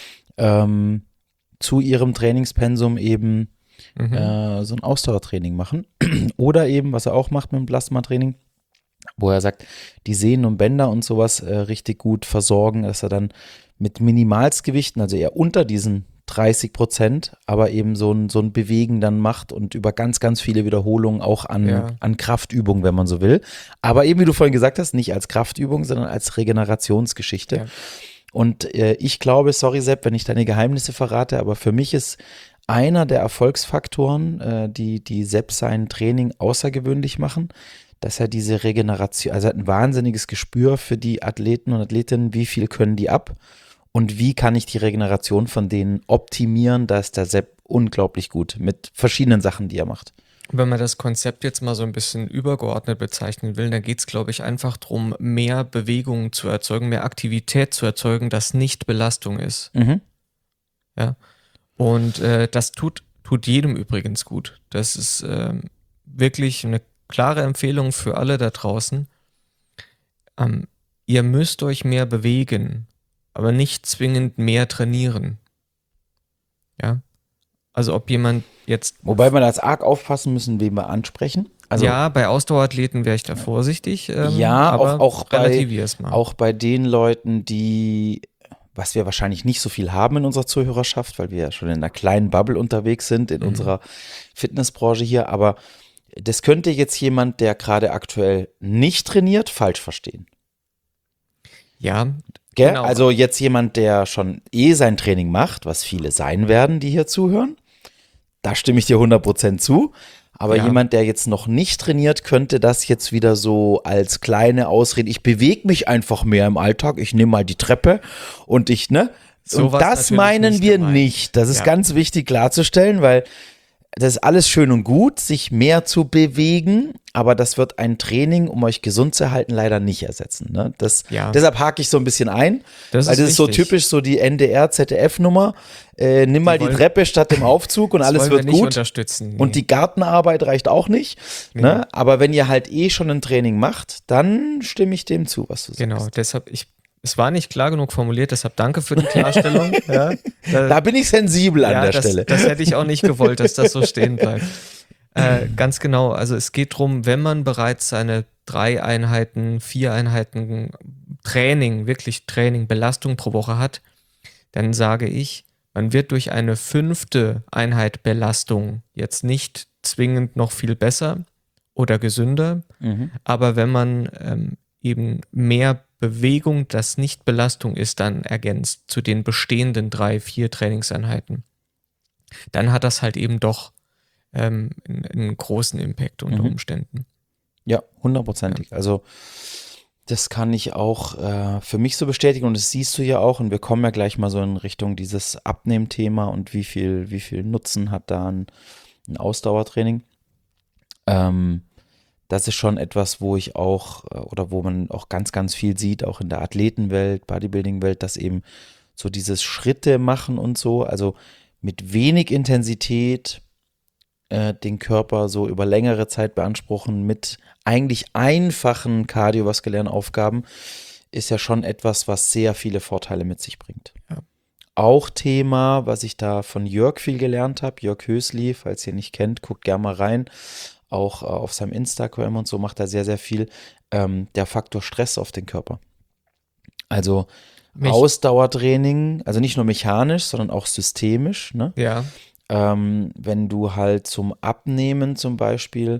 zu ihrem Trainingspensum eben so ein Ausdauertraining machen. Oder eben, was er auch macht mit dem Plasmatraining, wo er sagt, die Sehnen und Bänder und sowas richtig gut versorgen, dass er dann mit Minimalsgewichten, also eher unter diesen 30%, aber eben so ein Bewegen dann macht und über ganz, ganz viele Wiederholungen auch an Kraftübungen, wenn man so will. Aber eben, wie du vorhin gesagt hast, nicht als Kraftübung, sondern als Regenerationsgeschichte. Ja. Und ich glaube, sorry Sepp, wenn ich deine Geheimnisse verrate, aber für mich ist einer der Erfolgsfaktoren, die Sepp sein Training außergewöhnlich machen, dass er diese Regeneration, also er hat ein wahnsinniges Gespür für die Athleten und Athletinnen, wie viel können die ab und wie kann ich die Regeneration von denen optimieren. Da ist der Sepp unglaublich gut mit verschiedenen Sachen, die er macht. Wenn man das Konzept jetzt mal so ein bisschen übergeordnet bezeichnen will, dann geht es, glaube ich, einfach darum, mehr Bewegung zu erzeugen, mehr Aktivität zu erzeugen, das nicht Belastung ist. Ja. Und das tut jedem übrigens gut. Das ist wirklich eine klare Empfehlung für alle da draußen. Ihr müsst euch mehr bewegen, aber nicht zwingend mehr trainieren. Ja. Also ob jemand jetzt... Wobei wir das arg aufpassen müssen, wen wir ansprechen. Also, ja, bei Ausdauerathleten wäre ich da vorsichtig. Aber auch relativier's mal. Auch bei den Leuten, die, was wir wahrscheinlich nicht so viel haben in unserer Zuhörerschaft, weil wir ja schon in einer kleinen Bubble unterwegs sind in unserer Fitnessbranche hier, aber das könnte jetzt jemand, der gerade aktuell nicht trainiert, falsch verstehen. Ja, genau. Also jetzt jemand, der schon sein Training macht, was viele sein werden, die hier zuhören, da stimme ich dir 100% zu. Aber jemand, der jetzt noch nicht trainiert, könnte das jetzt wieder so als kleine Ausrede, ich bewege mich einfach mehr im Alltag, ich nehme mal die Treppe und ich, ne? Und das meinen wir nicht. Das ist ganz wichtig klarzustellen, weil das ist alles schön und gut, sich mehr zu bewegen, aber das wird ein Training, um euch gesund zu halten, leider nicht ersetzen. Ne? Deshalb hake ich so ein bisschen ein, weil das ist so typisch so die NDR-ZDF-Nummer. Nimm mal die Treppe statt dem Aufzug und alles wird gut. Unterstützen. Nee. Und die Gartenarbeit reicht auch nicht. Nee. Ne? Aber wenn ihr halt schon ein Training macht, dann stimme ich dem zu, was du sagst. Genau, deshalb, es war nicht klar genug formuliert, deshalb danke für die Klarstellung. Da bin ich sensibel an der Stelle. Das hätte ich auch nicht gewollt, dass das so stehen bleibt. Ganz genau, also es geht darum, wenn man bereits seine 3 Einheiten, 4 Einheiten Training, wirklich Training, Belastung pro Woche hat, dann sage ich, man wird durch eine 5. Einheit Belastung jetzt nicht zwingend noch viel besser oder gesünder, aber wenn man eben mehr Bewegung, das nicht Belastung ist, dann ergänzt zu den bestehenden 3, 4 Trainingseinheiten, dann hat das halt eben doch einen großen Impact unter Umständen. Ja, 100%. Ja. Also das kann ich auch für mich so bestätigen und das siehst du ja auch und wir kommen ja gleich mal so in Richtung dieses Abnehmthema und wie viel Nutzen hat da ein Ausdauertraining. Das ist schon etwas, wo ich auch oder wo man auch ganz, ganz viel sieht, auch in der Athletenwelt, Bodybuilding-Welt, dass eben so dieses Schritte machen und so, also mit wenig Intensität den Körper so über längere Zeit beanspruchen mit eigentlich einfachen kardiovaskulären Aufgaben, ist ja schon etwas, was sehr viele Vorteile mit sich bringt. Ja. Auch Thema, was ich da von Jörg viel gelernt habe, Jörg Hösli, falls ihr ihn nicht kennt, guckt gerne mal rein. Auch auf seinem Instagram und so macht er sehr, sehr viel. Der Faktor Stress auf den Körper. Also Ausdauertraining, also nicht nur mechanisch, sondern auch systemisch. Ne? Ja. Wenn du halt zum Abnehmen zum Beispiel,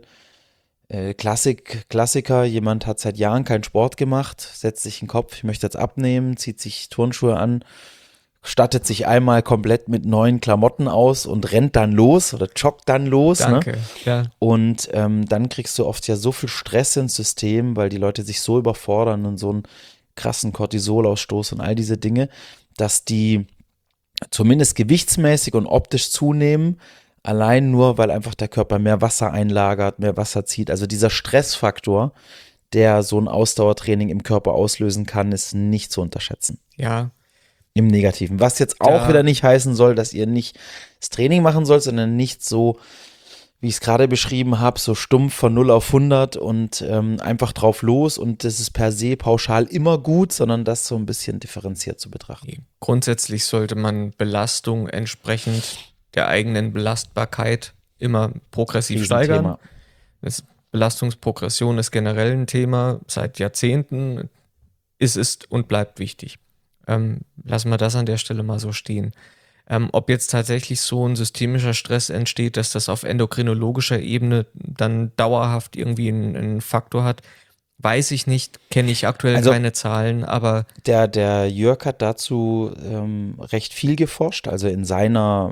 Klassiker, jemand hat seit Jahren keinen Sport gemacht, setzt sich in den Kopf, ich möchte jetzt abnehmen, zieht sich Turnschuhe an, stattet sich einmal komplett mit neuen Klamotten aus und rennt dann los oder joggt dann los. Danke. Ne? Ja. Und dann kriegst du oft ja so viel Stress ins System, weil die Leute sich so überfordern und so einen krassen Cortisolausstoß und all diese Dinge, dass die zumindest gewichtsmäßig und optisch zunehmen, allein nur, weil einfach der Körper mehr Wasser einlagert, mehr Wasser zieht. Also dieser Stressfaktor, der so ein Ausdauertraining im Körper auslösen kann, ist nicht zu unterschätzen. Ja. Im Negativen. Was jetzt auch wieder nicht heißen soll, dass ihr nicht das Training machen sollt, sondern nicht so, wie ich es gerade beschrieben habe, so stumpf von 0 auf 100 und einfach drauf los und das ist per se pauschal immer gut, sondern das so ein bisschen differenziert zu betrachten. Grundsätzlich sollte man Belastung entsprechend der eigenen Belastbarkeit immer progressiv steigern. Belastungsprogression ist generell ein Thema seit Jahrzehnten, ist und bleibt wichtig. Lassen wir das an der Stelle mal so stehen. Ob jetzt tatsächlich so ein systemischer Stress entsteht, dass das auf endokrinologischer Ebene dann dauerhaft irgendwie einen Faktor hat, weiß ich nicht, kenne ich aktuell keine Zahlen, aber der Jörg hat dazu recht viel geforscht, also in seiner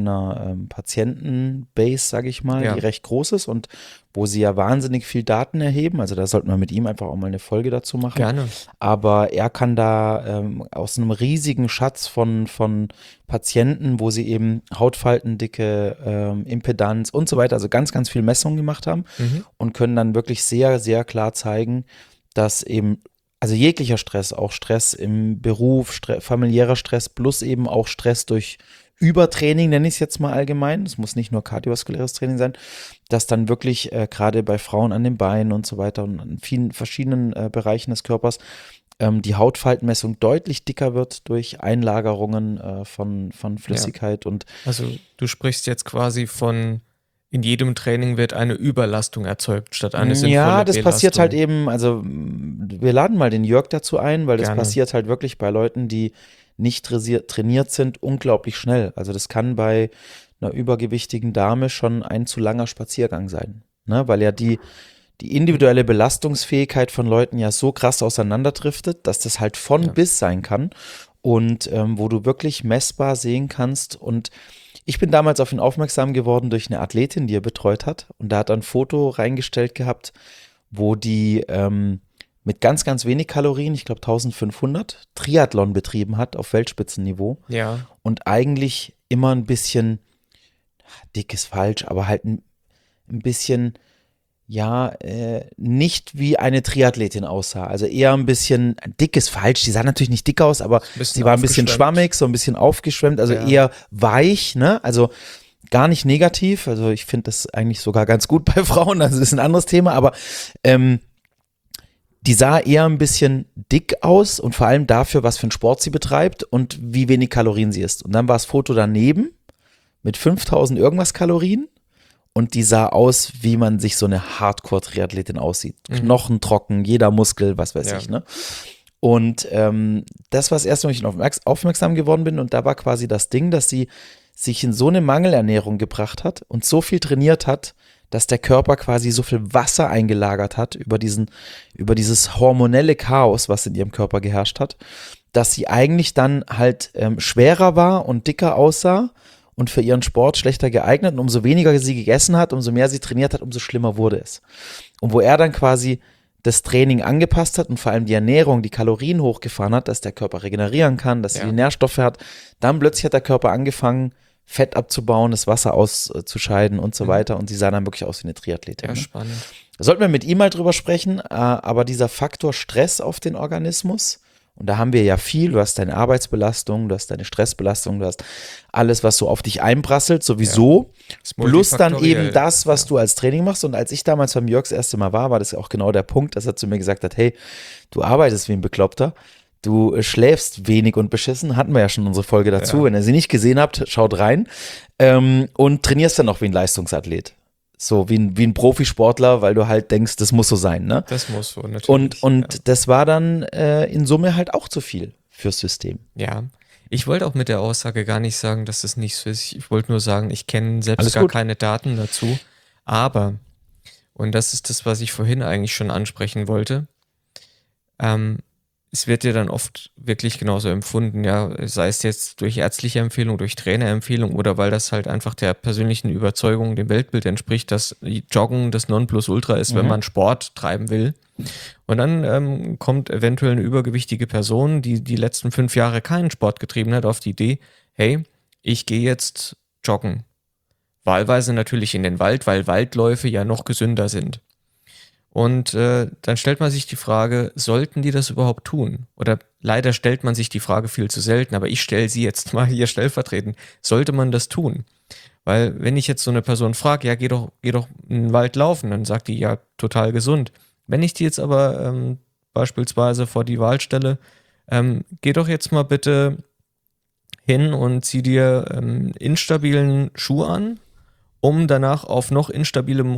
Patientenbase, sage ich mal, die recht groß ist und wo sie ja wahnsinnig viel Daten erheben, also da sollten wir mit ihm einfach auch mal eine Folge dazu machen. Gerne. Aber er kann da aus einem riesigen Schatz von Patienten, wo sie eben Hautfaltendicke, Impedanz und so weiter, also ganz, ganz viel Messungen gemacht haben und können dann wirklich sehr, sehr klar zeigen, dass eben, also jeglicher Stress, auch Stress im Beruf, familiärer Stress plus eben auch Stress durch Übertraining, nenne ich es jetzt mal allgemein, es muss nicht nur kardiovaskuläres Training sein, dass dann wirklich gerade bei Frauen an den Beinen und so weiter und an vielen verschiedenen Bereichen des Körpers die Hautfaltenmessung deutlich dicker wird durch Einlagerungen von Flüssigkeit. Und also du sprichst jetzt quasi von, in jedem Training wird eine Überlastung erzeugt, statt eine sinnvolle Belastung. Ja, das passiert halt eben, also wir laden mal den Jörg dazu ein, weil das passiert halt wirklich bei Leuten, die nicht trainiert sind, unglaublich schnell. Also das kann bei einer übergewichtigen Dame schon ein zu langer Spaziergang sein, ne? Weil ja die individuelle Belastungsfähigkeit von Leuten ja so krass auseinanderdriftet, dass das halt von bis sein kann und wo du wirklich messbar sehen kannst. Und ich bin damals auf ihn aufmerksam geworden durch eine Athletin, die er betreut hat. Und da hat er ein Foto reingestellt gehabt, wo die mit ganz, ganz wenig Kalorien, ich glaube 1500, Triathlon betrieben hat auf Weltspitzenniveau. Ja. Und eigentlich immer ein bisschen, dick ist falsch, aber halt ein bisschen, ja, nicht wie eine Triathletin aussah. Also eher ein bisschen, dick ist falsch, sie sah natürlich nicht dick aus, aber sie war ein bisschen schwammig, so ein bisschen aufgeschwemmt, also eher weich, ne? Also gar nicht negativ, also ich finde das eigentlich sogar ganz gut bei Frauen, das ist ein anderes Thema, aber die sah eher ein bisschen dick aus und vor allem dafür, was für einen Sport sie betreibt und wie wenig Kalorien sie isst. Und dann war das Foto daneben mit 5000 irgendwas Kalorien und die sah aus, wie man sich so eine Hardcore-Triathletin aussieht. Knochen trocken, jeder Muskel, was weiß ich, ne? Und das war das erste Mal, ich aufmerksam geworden bin und da war quasi das Ding, dass sie sich in so eine Mangelernährung gebracht hat und so viel trainiert hat, dass der Körper quasi so viel Wasser eingelagert hat über dieses hormonelle Chaos, was in ihrem Körper geherrscht hat, dass sie eigentlich dann halt schwerer war und dicker aussah und für ihren Sport schlechter geeignet. Und umso weniger sie gegessen hat, umso mehr sie trainiert hat, umso schlimmer wurde es. Und wo er dann quasi das Training angepasst hat und vor allem die Ernährung, die Kalorien hochgefahren hat, dass der Körper regenerieren kann, dass sie die Nährstoffe hat, dann plötzlich hat der Körper angefangen, Fett abzubauen, das Wasser auszuscheiden und so weiter. Und sie sah dann wirklich aus wie eine Triathletin. Ja, spannend. Da sollten wir mit ihm mal drüber sprechen, aber dieser Faktor Stress auf den Organismus, und da haben wir ja viel, du hast deine Arbeitsbelastung, du hast deine Stressbelastung, du hast alles, was so auf dich einprasselt, sowieso, plus dann eben das, was du als Training machst. Und als ich damals beim Jörg das erste Mal war das ja auch genau der Punkt, dass er zu mir gesagt hat, hey, du arbeitest wie ein Bekloppter. Du schläfst wenig und beschissen, hatten wir ja schon unsere Folge dazu. Ja. Wenn ihr sie nicht gesehen habt, schaut rein. Und trainierst dann auch wie ein Leistungsathlet. So wie ein Profisportler, weil du halt denkst, das muss so sein, ne? Das muss so, natürlich. Und das war dann in Summe halt auch zu viel fürs System. Ja, ich wollte auch mit der Aussage gar nicht sagen, dass es nicht so ist. Ich wollte nur sagen, ich kenne selbst gar keine Daten dazu. Aber, und das ist das, was ich vorhin eigentlich schon ansprechen wollte, es wird ja dann oft wirklich genauso empfunden, ja, sei es jetzt durch ärztliche Empfehlung, durch Trainerempfehlung oder weil das halt einfach der persönlichen Überzeugung, dem Weltbild entspricht, dass Joggen das Nonplusultra ist, wenn man Sport treiben will. Und dann kommt eventuell eine übergewichtige Person, die die letzten 5 Jahre keinen Sport getrieben hat, auf die Idee, hey, ich gehe jetzt joggen. Wahlweise natürlich in den Wald, weil Waldläufe ja noch gesünder sind. Und dann stellt man sich die Frage, sollten die das überhaupt tun? Oder leider stellt man sich die Frage viel zu selten, aber ich stelle sie jetzt mal hier stellvertretend. Sollte man das tun? Weil wenn ich jetzt so eine Person frage, ja, geh doch in den Wald laufen, dann sagt die, ja, total gesund. Wenn ich die jetzt aber beispielsweise vor die Wahl stelle, geh doch jetzt mal bitte hin und zieh dir instabilen Schuh an, um danach auf noch stabilerem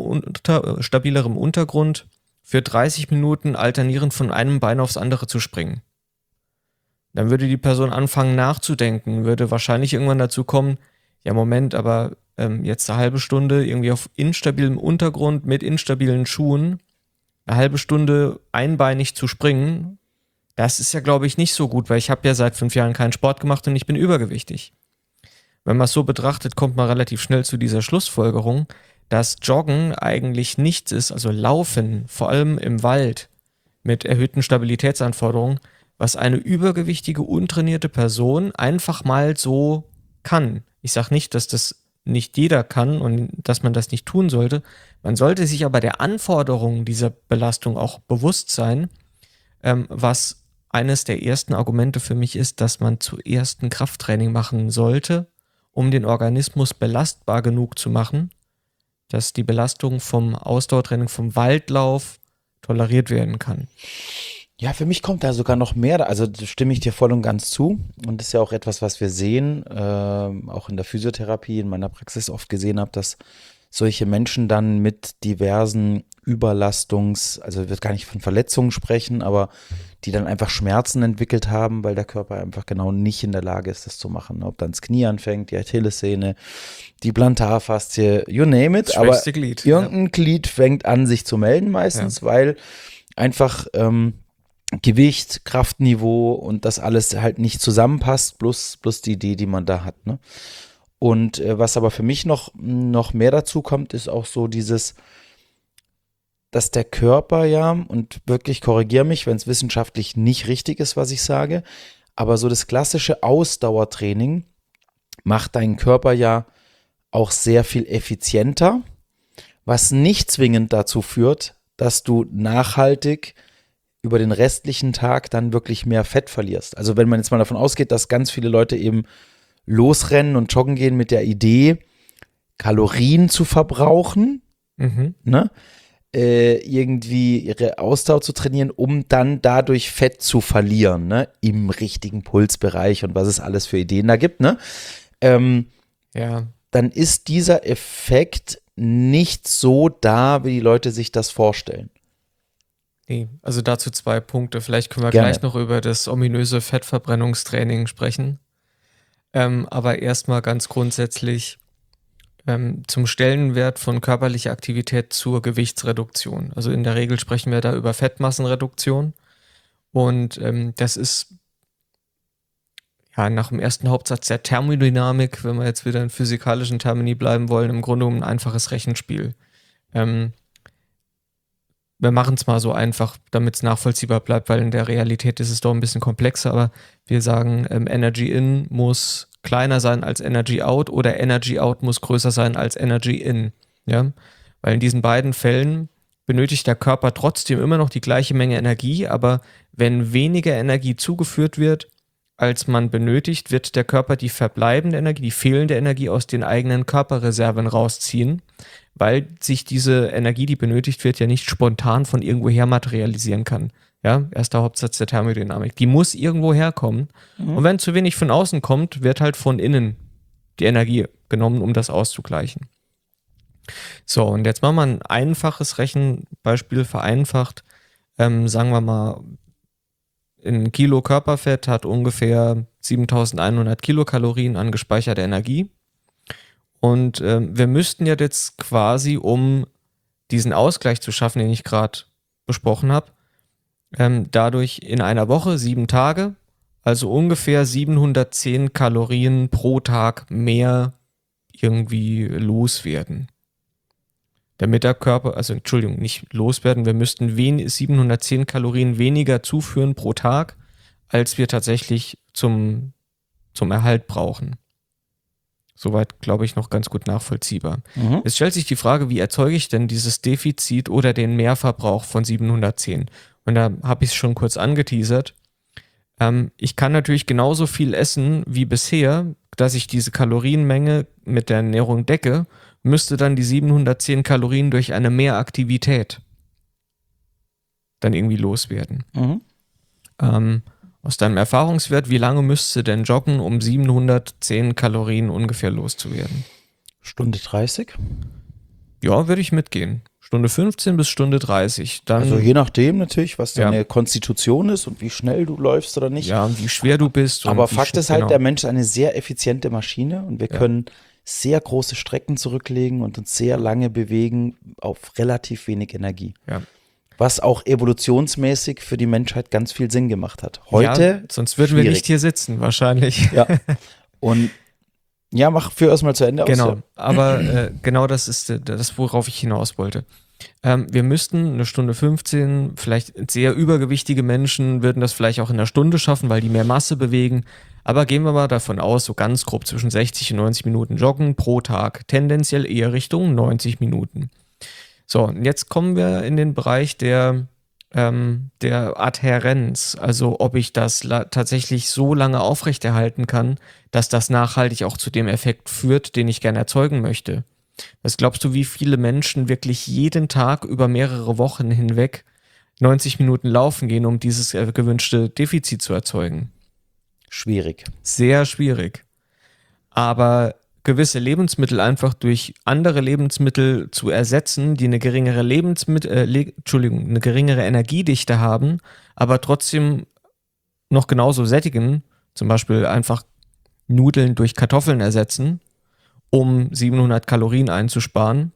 Untergrund für 30 Minuten alternierend von einem Bein aufs andere zu springen. Dann würde die Person anfangen nachzudenken, würde wahrscheinlich irgendwann dazu kommen, ja Moment, aber jetzt eine halbe Stunde irgendwie auf instabilem Untergrund mit instabilen Schuhen, eine halbe Stunde einbeinig zu springen, das ist ja, glaube ich, nicht so gut, weil ich habe ja seit 5 Jahren keinen Sport gemacht und ich bin übergewichtig. Wenn man es so betrachtet, kommt man relativ schnell zu dieser Schlussfolgerung, dass Joggen eigentlich nichts ist, also Laufen, vor allem im Wald mit erhöhten Stabilitätsanforderungen, was eine übergewichtige, untrainierte Person einfach mal so kann. Ich sage nicht, dass das nicht jeder kann und dass man das nicht tun sollte. Man sollte sich aber der Anforderungen dieser Belastung auch bewusst sein, was eines der ersten Argumente für mich ist, dass man zuerst ein Krafttraining machen sollte, um den Organismus belastbar genug zu machen, dass die Belastung vom Ausdauertraining, vom Waldlauf toleriert werden kann. Ja, für mich kommt da sogar noch mehr, also da stimme ich dir voll und ganz zu und das ist ja auch etwas, was wir sehen, auch in der Physiotherapie, in meiner Praxis oft gesehen habe, dass solche Menschen dann mit diversen also ich will gar nicht von Verletzungen sprechen, aber die dann einfach Schmerzen entwickelt haben, weil der Körper einfach genau nicht in der Lage ist, das zu machen. Ob dann das Knie anfängt, die Achillessehne, die Plantarfaszie, you name it, aber irgendein Glied fängt an, sich zu melden meistens, weil einfach Gewicht, Kraftniveau und das alles halt nicht zusammenpasst, plus die Idee, die man da hat. Ne? Und was aber für mich noch mehr dazu kommt, ist auch so dieses, dass der Körper ja, und wirklich korrigiere mich, wenn es wissenschaftlich nicht richtig ist, was ich sage, aber so das klassische Ausdauertraining macht deinen Körper ja auch sehr viel effizienter, was nicht zwingend dazu führt, dass du nachhaltig über den restlichen Tag dann wirklich mehr Fett verlierst. Also wenn man jetzt mal davon ausgeht, dass ganz viele Leute eben losrennen und joggen gehen mit der Idee, Kalorien zu verbrauchen, ne? Irgendwie ihre Ausdauer zu trainieren, um dann dadurch Fett zu verlieren, ne? Im richtigen Pulsbereich und was es alles für Ideen da gibt, ne? Dann ist dieser Effekt nicht so da, wie die Leute sich das vorstellen. Nee, also dazu 2 Punkte. Vielleicht können wir gleich noch über das ominöse Fettverbrennungstraining sprechen. Aber erstmal ganz grundsätzlich zum Stellenwert von körperlicher Aktivität zur Gewichtsreduktion. Also in der Regel sprechen wir da über Fettmassenreduktion. Und das ist ja nach dem ersten Hauptsatz der Thermodynamik, wenn wir jetzt wieder in physikalischen Termini bleiben wollen, im Grunde ein einfaches Rechenspiel. Wir machen es mal so einfach, damit es nachvollziehbar bleibt, weil in der Realität ist es doch ein bisschen komplexer, aber wir sagen, Energy in muss kleiner sein als Energy out oder Energy out muss größer sein als Energy in. Ja? Weil in diesen beiden Fällen benötigt der Körper trotzdem immer noch die gleiche Menge Energie, aber wenn weniger Energie zugeführt wird, als man benötigt, wird der Körper die verbleibende Energie, die fehlende Energie aus den eigenen Körperreserven rausziehen, weil sich diese Energie, die benötigt wird, ja nicht spontan von irgendwoher materialisieren kann. Ja, erster Hauptsatz der Thermodynamik. Die muss irgendwo herkommen. Und wenn zu wenig von außen kommt, wird halt von innen die Energie genommen, um das auszugleichen. So, und jetzt machen wir ein einfaches Rechenbeispiel, vereinfacht. Sagen wir mal, ein Kilo Körperfett hat ungefähr 7100 Kilokalorien an gespeicherter Energie. Und wir müssten ja jetzt quasi, um diesen Ausgleich zu schaffen, den ich gerade besprochen habe, dadurch in einer Woche 7 Tage, also ungefähr 710 Kalorien pro Tag mehr irgendwie loswerden. Damit der Körper, also Entschuldigung, nicht loswerden, wir müssten 710 Kalorien weniger zuführen pro Tag, als wir tatsächlich zum Erhalt brauchen. Soweit, glaube ich, noch ganz gut nachvollziehbar. Es stellt sich die Frage, wie erzeuge ich denn dieses Defizit oder den Mehrverbrauch von 710? Und da habe ich es schon kurz angeteasert. Ich kann natürlich genauso viel essen wie bisher, dass ich diese Kalorienmenge mit der Ernährung decke, müsste dann die 710 Kalorien durch eine Mehraktivität dann irgendwie loswerden. Aus deinem Erfahrungswert, wie lange müsstest du denn joggen, um 710 Kalorien ungefähr loszuwerden? Stunde 30? Ja, würde ich mitgehen. Stunde 15 bis Stunde 30. Dann, also je nachdem natürlich, was deine Konstitution ist und wie schnell du läufst oder nicht. Ja, und wie schwer du bist. Aber Fakt ist halt, der Mensch ist eine sehr effiziente Maschine und wir können sehr große Strecken zurücklegen und uns sehr lange bewegen auf relativ wenig Energie. Ja. Was auch evolutionsmäßig für die Menschheit ganz viel Sinn gemacht hat. Heute sonst würden wir nicht hier sitzen, wahrscheinlich. Ja. Und führ erstmal zu Ende aus. Genau, aber genau das ist das, worauf ich hinaus wollte. Wir müssten eine Stunde 15, vielleicht sehr übergewichtige Menschen würden das vielleicht auch in einer Stunde schaffen, weil die mehr Masse bewegen. Aber gehen wir mal davon aus, so ganz grob zwischen 60 und 90 Minuten joggen pro Tag, tendenziell eher Richtung 90 Minuten. So, und jetzt kommen wir in den Bereich der Adhärenz, also ob ich das tatsächlich so lange aufrechterhalten kann, dass das nachhaltig auch zu dem Effekt führt, den ich gerne erzeugen möchte. Was glaubst du, wie viele Menschen wirklich jeden Tag über mehrere Wochen hinweg 90 Minuten laufen gehen, um dieses gewünschte Defizit zu erzeugen? Schwierig. Sehr schwierig. Aber gewisse Lebensmittel einfach durch andere Lebensmittel zu ersetzen, die eine geringere eine geringere Energiedichte haben, aber trotzdem noch genauso sättigen, zum Beispiel einfach Nudeln durch Kartoffeln ersetzen, um 700 Kalorien einzusparen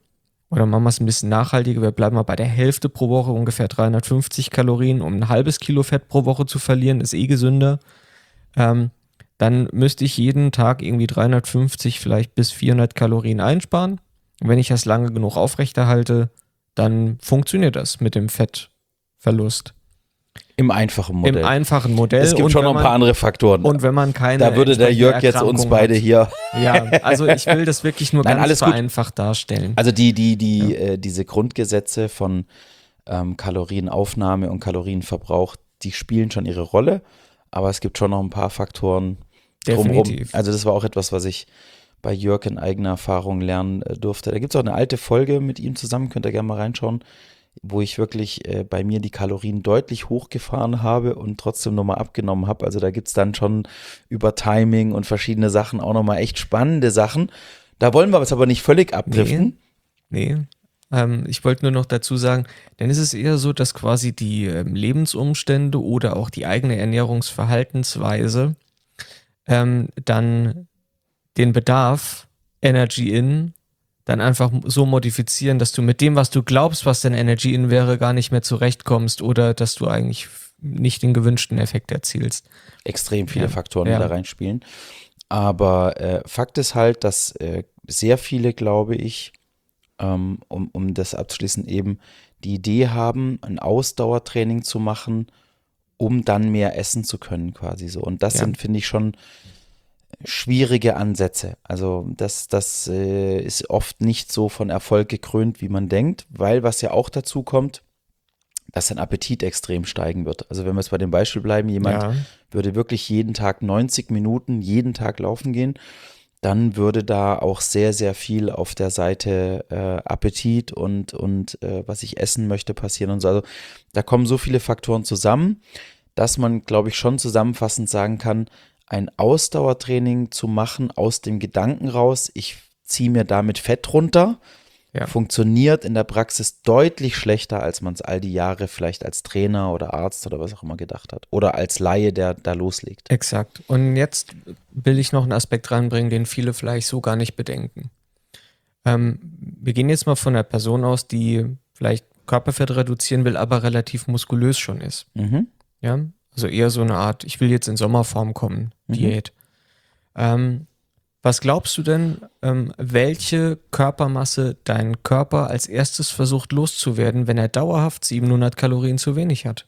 Oder machen wir es ein bisschen nachhaltiger, wir bleiben mal bei der Hälfte pro Woche, ungefähr 350 Kalorien, um ein halbes Kilo Fett pro Woche zu verlieren, ist gesünder. Dann müsste ich jeden Tag irgendwie 350, vielleicht bis 400 Kalorien einsparen. Und wenn ich das lange genug aufrechterhalte, dann funktioniert das mit dem Fettverlust. Im einfachen Modell. Im einfachen Modell. Es gibt schon noch ein paar andere Faktoren. Und wenn man keine Da würde der Jörg jetzt uns beide hier. Ja, also ich will das wirklich nur ganz vereinfacht darstellen. Also diese Grundgesetze von Kalorienaufnahme und Kalorienverbrauch, die spielen schon ihre Rolle, aber es gibt schon noch ein paar Faktoren drumherum. Definitiv. Also das war auch etwas, was ich bei Jörg in eigener Erfahrung lernen durfte. Da gibt es auch eine alte Folge mit ihm zusammen, könnt ihr gerne mal reinschauen, wo ich wirklich bei mir die Kalorien deutlich hochgefahren habe und trotzdem nochmal abgenommen habe. Also da gibt es dann schon über Timing und verschiedene Sachen auch nochmal echt spannende Sachen. Da wollen wir es aber nicht völlig abdriften. Nee. Ich wollte nur noch dazu sagen, denn es ist eher so, dass quasi die Lebensumstände oder auch die eigene Ernährungsverhaltensweise dann den Bedarf Energy in dann einfach so modifizieren, dass du mit dem, was du glaubst, was dein Energy in wäre, gar nicht mehr zurechtkommst oder dass du eigentlich nicht den gewünschten Effekt erzielst. Extrem viele Faktoren, die da reinspielen. Aber Fakt ist halt, dass sehr viele, glaube ich, um das abzuschließen, eben die Idee haben, ein Ausdauertraining zu machen, um dann mehr essen zu können quasi so. Und das sind, finde ich, schon schwierige Ansätze. Also das ist oft nicht so von Erfolg gekrönt, wie man denkt, weil was ja auch dazu kommt, dass dein Appetit extrem steigen wird. Also wenn wir jetzt bei dem Beispiel bleiben, jemand würde wirklich jeden Tag 90 Minuten, jeden Tag laufen gehen, dann würde da auch sehr, sehr viel auf der Seite Appetit und was ich essen möchte passieren und so. Also da kommen so viele Faktoren zusammen, dass man, glaube ich, schon zusammenfassend sagen kann, ein Ausdauertraining zu machen aus dem Gedanken raus, ich ziehe mir damit Fett runter, funktioniert in der Praxis deutlich schlechter, als man es all die Jahre vielleicht als Trainer oder Arzt oder was auch immer gedacht hat. Oder als Laie, der da loslegt. Exakt. Und jetzt will ich noch einen Aspekt reinbringen, den viele vielleicht so gar nicht bedenken. Wir gehen jetzt mal von einer Person aus, die vielleicht Körperfett reduzieren will, aber relativ muskulös schon ist. Mhm. Ja, also eher so eine Art, ich will jetzt in Sommerform kommen, Diät. Was glaubst du denn, welche Körpermasse dein Körper als erstes versucht loszuwerden, wenn er dauerhaft 700 Kalorien zu wenig hat?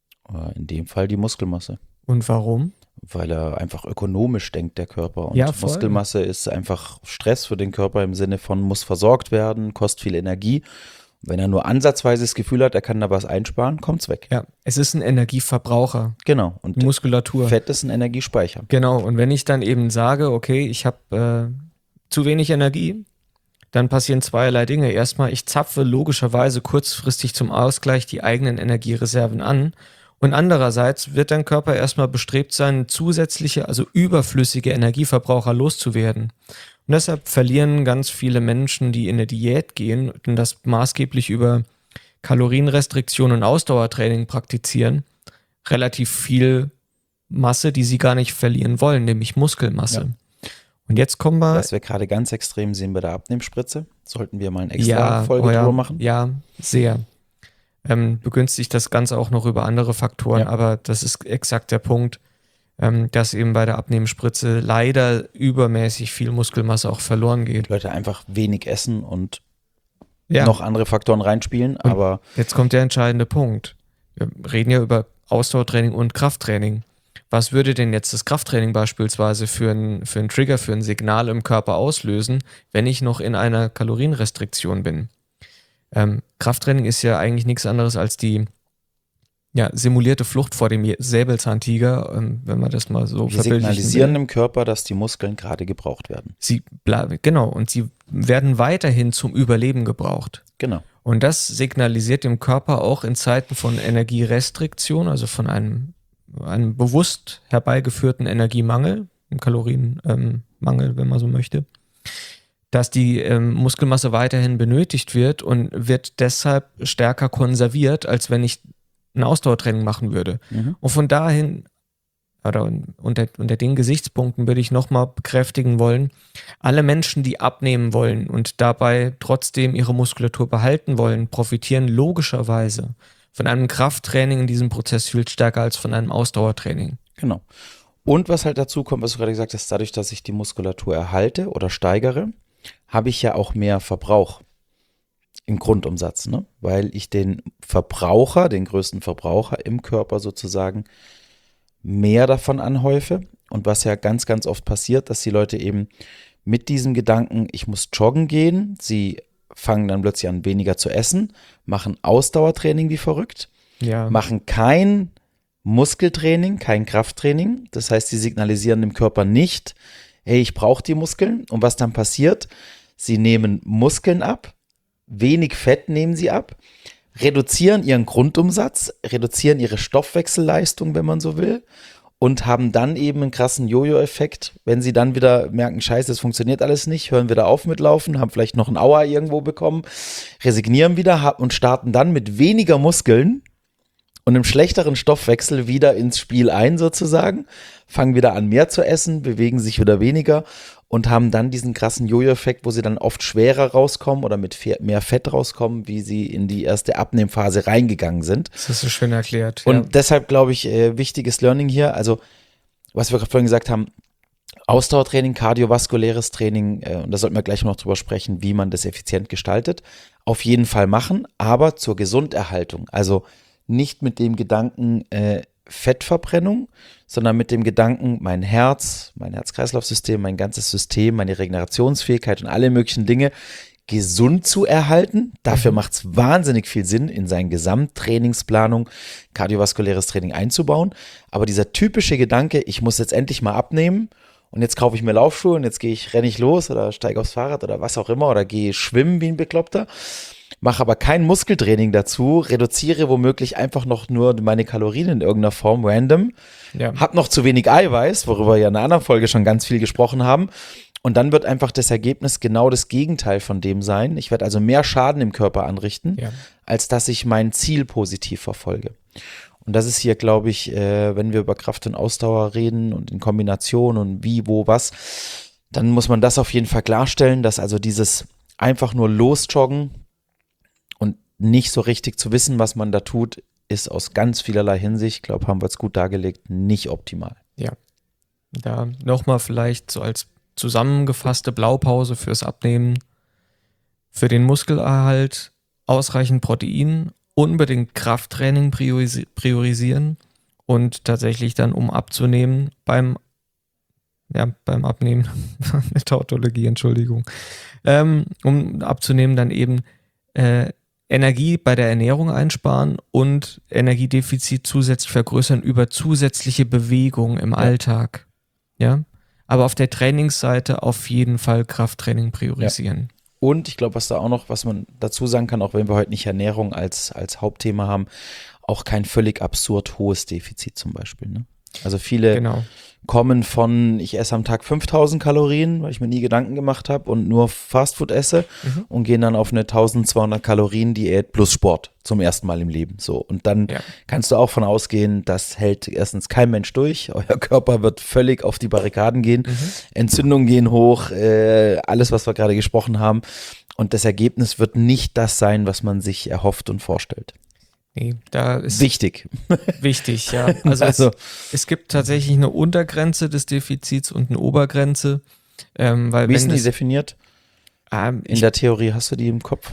In dem Fall die Muskelmasse. Und warum? Weil er einfach ökonomisch denkt, der Körper. Und Muskelmasse ist einfach Stress für den Körper im Sinne von muss versorgt werden, kostet viel Energie. Wenn er nur ansatzweise das Gefühl hat, er kann da was einsparen, kommt's weg. Ja, es ist ein Energieverbraucher. Genau. Und Muskulatur. Fett ist ein Energiespeicher. Genau. Und wenn ich dann eben sage, okay, ich habe zu wenig Energie, dann passieren zweierlei Dinge. Erstmal, ich zapfe logischerweise kurzfristig zum Ausgleich die eigenen Energiereserven an. Und andererseits wird dein Körper erstmal bestrebt sein, zusätzliche, also überflüssige Energieverbraucher loszuwerden. Und deshalb verlieren ganz viele Menschen, die in eine Diät gehen und das maßgeblich über Kalorienrestriktion und Ausdauertraining praktizieren, relativ viel Masse, die sie gar nicht verlieren wollen, nämlich Muskelmasse. Ja. Und jetzt kommen wir... Was wir gerade ganz extrem sehen bei der Abnehmspritze, sollten wir mal eine extra Folge drüber machen? Ja, sehr. Begünstigt das Ganze auch noch über andere Faktoren, aber das ist exakt der Punkt, dass eben bei der Abnehmspritze leider übermäßig viel Muskelmasse auch verloren geht. Leute einfach wenig essen und noch andere Faktoren reinspielen, und aber... Jetzt kommt der entscheidende Punkt. Wir reden ja über Ausdauertraining und Krafttraining. Was würde denn jetzt das Krafttraining beispielsweise für einen Trigger, für ein Signal im Körper auslösen, wenn ich noch in einer Kalorienrestriktion bin? Krafttraining ist ja eigentlich nichts anderes als die simulierte Flucht vor dem Säbelzahntiger, wenn man das mal so verbildlichen will. Wir signalisieren im Körper, dass die Muskeln gerade gebraucht werden. Genau, und sie werden weiterhin zum Überleben gebraucht. Genau. Und das signalisiert dem Körper auch in Zeiten von Energierestriktion, also von einem bewusst herbeigeführten Energiemangel, einem Kalorienmangel, wenn man so möchte, dass die Muskelmasse weiterhin benötigt wird und wird deshalb stärker konserviert, als wenn ich ein Ausdauertraining machen würde. Und von dahin oder unter den Gesichtspunkten würde ich nochmal bekräftigen wollen, alle Menschen, die abnehmen wollen und dabei trotzdem ihre Muskulatur behalten wollen, profitieren logischerweise von einem Krafttraining in diesem Prozess viel stärker als von einem Ausdauertraining. Genau. Und was halt dazu kommt, was du gerade gesagt hast, dadurch, dass ich die Muskulatur erhalte oder steigere, habe ich ja auch mehr Verbrauch im Grundumsatz, ne? Weil ich den Verbraucher, den größten Verbraucher im Körper sozusagen mehr davon anhäufe. Und was ja ganz, ganz oft passiert, dass die Leute eben mit diesem Gedanken, ich muss joggen gehen, sie fangen dann plötzlich an, weniger zu essen, machen Ausdauertraining wie verrückt, machen kein Muskeltraining, kein Krafttraining. Das heißt, sie signalisieren dem Körper nicht, hey, ich brauche die Muskeln. Und was dann passiert, sie nehmen Muskeln ab, wenig Fett nehmen sie ab, reduzieren ihren Grundumsatz, reduzieren ihre Stoffwechselleistung, wenn man so will, und haben dann eben einen krassen Jojo-Effekt, wenn sie dann wieder merken, scheiße, es funktioniert alles nicht, hören wieder auf mit Laufen, haben vielleicht noch einen Aua irgendwo bekommen, resignieren wieder und starten dann mit weniger Muskeln und einem schlechteren Stoffwechsel wieder ins Spiel ein sozusagen, fangen wieder an mehr zu essen, bewegen sich wieder weniger und haben dann diesen krassen Jojo-Effekt, wo sie dann oft schwerer rauskommen oder mit mehr Fett rauskommen, wie sie in die erste Abnehmphase reingegangen sind. Das ist so schön erklärt. Und deshalb glaube ich, wichtiges Learning hier, also was wir gerade vorhin gesagt haben, Ausdauertraining, kardiovaskuläres Training, und da sollten wir gleich noch drüber sprechen, wie man das effizient gestaltet, auf jeden Fall machen, aber zur Gesunderhaltung, also nicht mit dem Gedanken Fettverbrennung, sondern mit dem Gedanken, mein Herz, mein Herz-Kreislauf-System, mein ganzes System, meine Regenerationsfähigkeit und alle möglichen Dinge gesund zu erhalten. Dafür macht es wahnsinnig viel Sinn, in seine Gesamttrainingsplanung kardiovaskuläres Training einzubauen. Aber dieser typische Gedanke, ich muss jetzt endlich mal abnehmen und jetzt kaufe ich mir Laufschuhe und jetzt renne ich los oder steige aufs Fahrrad oder was auch immer oder gehe schwimmen wie ein Bekloppter, mache aber kein Muskeltraining dazu, reduziere womöglich einfach noch nur meine Kalorien in irgendeiner Form random, habe noch zu wenig Eiweiß, worüber wir ja in einer anderen Folge schon ganz viel gesprochen haben, und dann wird einfach das Ergebnis genau das Gegenteil von dem sein. Ich werde also mehr Schaden im Körper anrichten, als dass ich mein Ziel positiv verfolge. Und das ist hier, glaube ich, wenn wir über Kraft und Ausdauer reden und in Kombination und wie, wo, was, dann muss man das auf jeden Fall klarstellen, dass also dieses einfach nur losjoggen und nicht so richtig zu wissen, was man da tut, ist aus ganz vielerlei Hinsicht, ich glaube, haben wir es gut dargelegt, nicht optimal. Ja, da nochmal vielleicht so als zusammengefasste Blaupause fürs Abnehmen, für den Muskelerhalt ausreichend Protein, unbedingt Krafttraining priorisieren und tatsächlich dann, um abzunehmen, beim Abnehmen, eine Tautologie, Entschuldigung, um abzunehmen, dann eben Energie bei der Ernährung einsparen und Energiedefizit zusätzlich vergrößern über zusätzliche Bewegung im Alltag. Ja, aber auf der Trainingsseite auf jeden Fall Krafttraining priorisieren. Ja. Und ich glaube, was da auch noch, was man dazu sagen kann, auch wenn wir heute nicht Ernährung als Hauptthema haben, auch kein völlig absurd hohes Defizit zum Beispiel. Ne? Also viele kommen von, ich esse am Tag 5000 Kalorien, weil ich mir nie Gedanken gemacht habe und nur Fastfood esse und gehen dann auf eine 1200 Kalorien Diät plus Sport zum ersten Mal im Leben. So. Und dann kannst du auch von ausgehen, das hält erstens kein Mensch durch. Euer Körper wird völlig auf die Barrikaden gehen. Entzündungen gehen hoch, alles, was wir gerade gesprochen haben. Und das Ergebnis wird nicht das sein, was man sich erhofft und vorstellt. Nee, da ist wichtig, ja. Also es gibt tatsächlich eine Untergrenze des Defizits und eine Obergrenze. Wie ist die definiert? In der Theorie, hast du die im Kopf?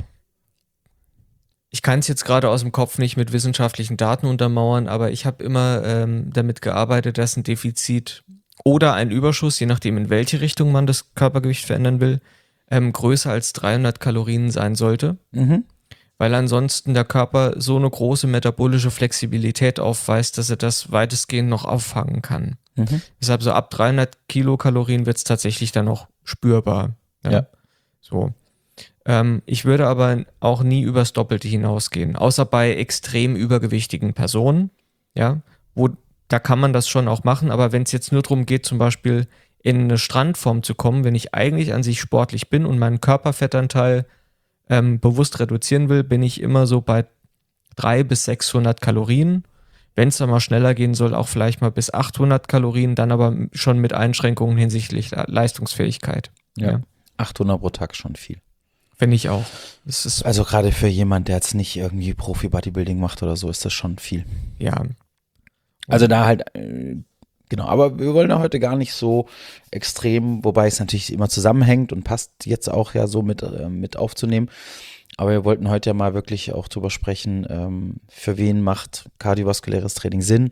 Ich kann es jetzt gerade aus dem Kopf nicht mit wissenschaftlichen Daten untermauern, aber ich habe immer damit gearbeitet, dass ein Defizit oder ein Überschuss, je nachdem in welche Richtung man das Körpergewicht verändern will, größer als 300 Kalorien sein sollte. Weil ansonsten der Körper so eine große metabolische Flexibilität aufweist, dass er das weitestgehend noch auffangen kann. Deshalb so ab 300 Kilokalorien wird es tatsächlich dann noch spürbar. Ja. So. Ich würde aber auch nie übers Doppelte hinausgehen, außer bei extrem übergewichtigen Personen, ja, da kann man das schon auch machen, aber wenn es jetzt nur darum geht, zum Beispiel in eine Strandform zu kommen, wenn ich eigentlich an sich sportlich bin und meinen Körperfettanteil bewusst reduzieren will, bin ich immer so bei 300 bis 600 Kalorien. wenn es dann mal schneller gehen soll, auch vielleicht mal bis 800 Kalorien, dann aber schon mit Einschränkungen hinsichtlich Leistungsfähigkeit. Ja. 800 pro Tag schon viel. Finde ich auch. Das ist, Also gerade für jemand, der jetzt nicht irgendwie Profi-Bodybuilding macht oder so, ist das schon viel. ja. Also da halt, genau, aber wir wollen ja heute gar nicht so extrem, wobei es natürlich immer zusammenhängt und passt jetzt auch ja so mit aufzunehmen. Aber wir wollten heute ja mal wirklich auch drüber sprechen, für wen macht kardiovaskuläres Training Sinn.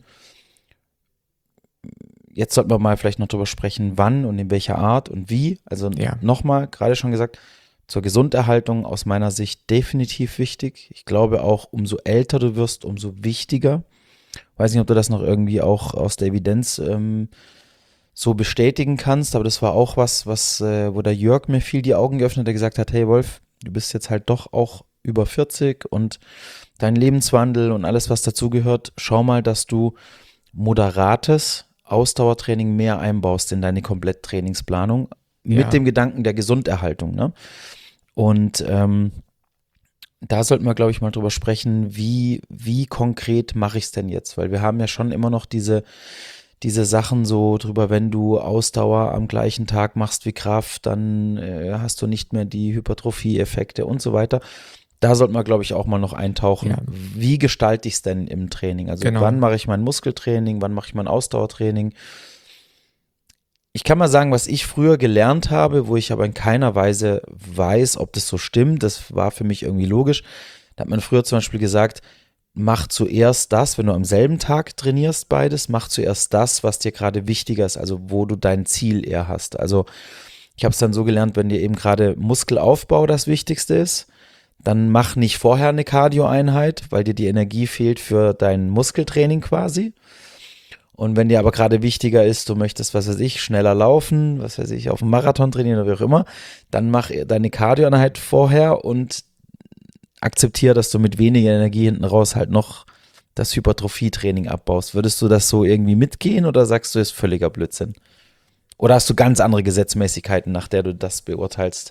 Jetzt sollten wir mal vielleicht noch drüber sprechen, wann und in welcher Art und wie. Also Ja. nochmal, gerade schon gesagt, zur Gesunderhaltung aus meiner Sicht definitiv wichtig. Ich glaube auch, umso älter du wirst, umso wichtiger. Weiß nicht, ob du das noch irgendwie auch aus der Evidenz so bestätigen kannst, aber das war auch was, wo der Jörg mir viel die Augen geöffnet hat, der gesagt hat, hey Wolf, du bist jetzt halt doch auch über 40 und dein Lebenswandel und alles, was dazugehört, schau mal, dass du moderates Ausdauertraining mehr einbaust in deine Kompletttrainingsplanung mit dem Gedanken der Gesunderhaltung, ne? Und da sollten wir, glaube ich, mal drüber sprechen, wie konkret mache ich es denn jetzt? Weil wir haben ja schon immer noch diese Sachen so drüber, wenn du Ausdauer am gleichen Tag machst wie Kraft, dann hast du nicht mehr die Hypertrophie-Effekte und so weiter. Da sollten wir, glaube ich, auch mal noch eintauchen. Ja. Wie gestalte ich es denn im Training? Also Genau. wann mache ich mein Muskeltraining, wann mache ich mein Ausdauertraining? Ich kann mal sagen, was ich früher gelernt habe, wo ich aber in keiner Weise weiß, ob das so stimmt. Das war für mich irgendwie logisch. Da hat man früher zum Beispiel gesagt, mach zuerst das, wenn du am selben Tag trainierst beides, mach zuerst das, was dir gerade wichtiger ist, also wo du dein Ziel eher hast. Also ich habe es dann so gelernt, wenn dir eben gerade Muskelaufbau das Wichtigste ist, dann mach nicht vorher eine Cardio-Einheit, weil dir die Energie fehlt für dein Muskeltraining quasi. Und wenn dir aber gerade wichtiger ist, du möchtest, was weiß ich, schneller laufen, was weiß ich, auf dem Marathon trainieren oder wie auch immer, dann mach deine Cardio-Einheit vorher und akzeptiere, dass du mit weniger Energie hinten raus halt noch das Hypertrophie-Training abbaust. Würdest du das so irgendwie mitgehen oder sagst du, ist völliger Blödsinn? Oder hast du ganz andere Gesetzmäßigkeiten, nach der du das beurteilst?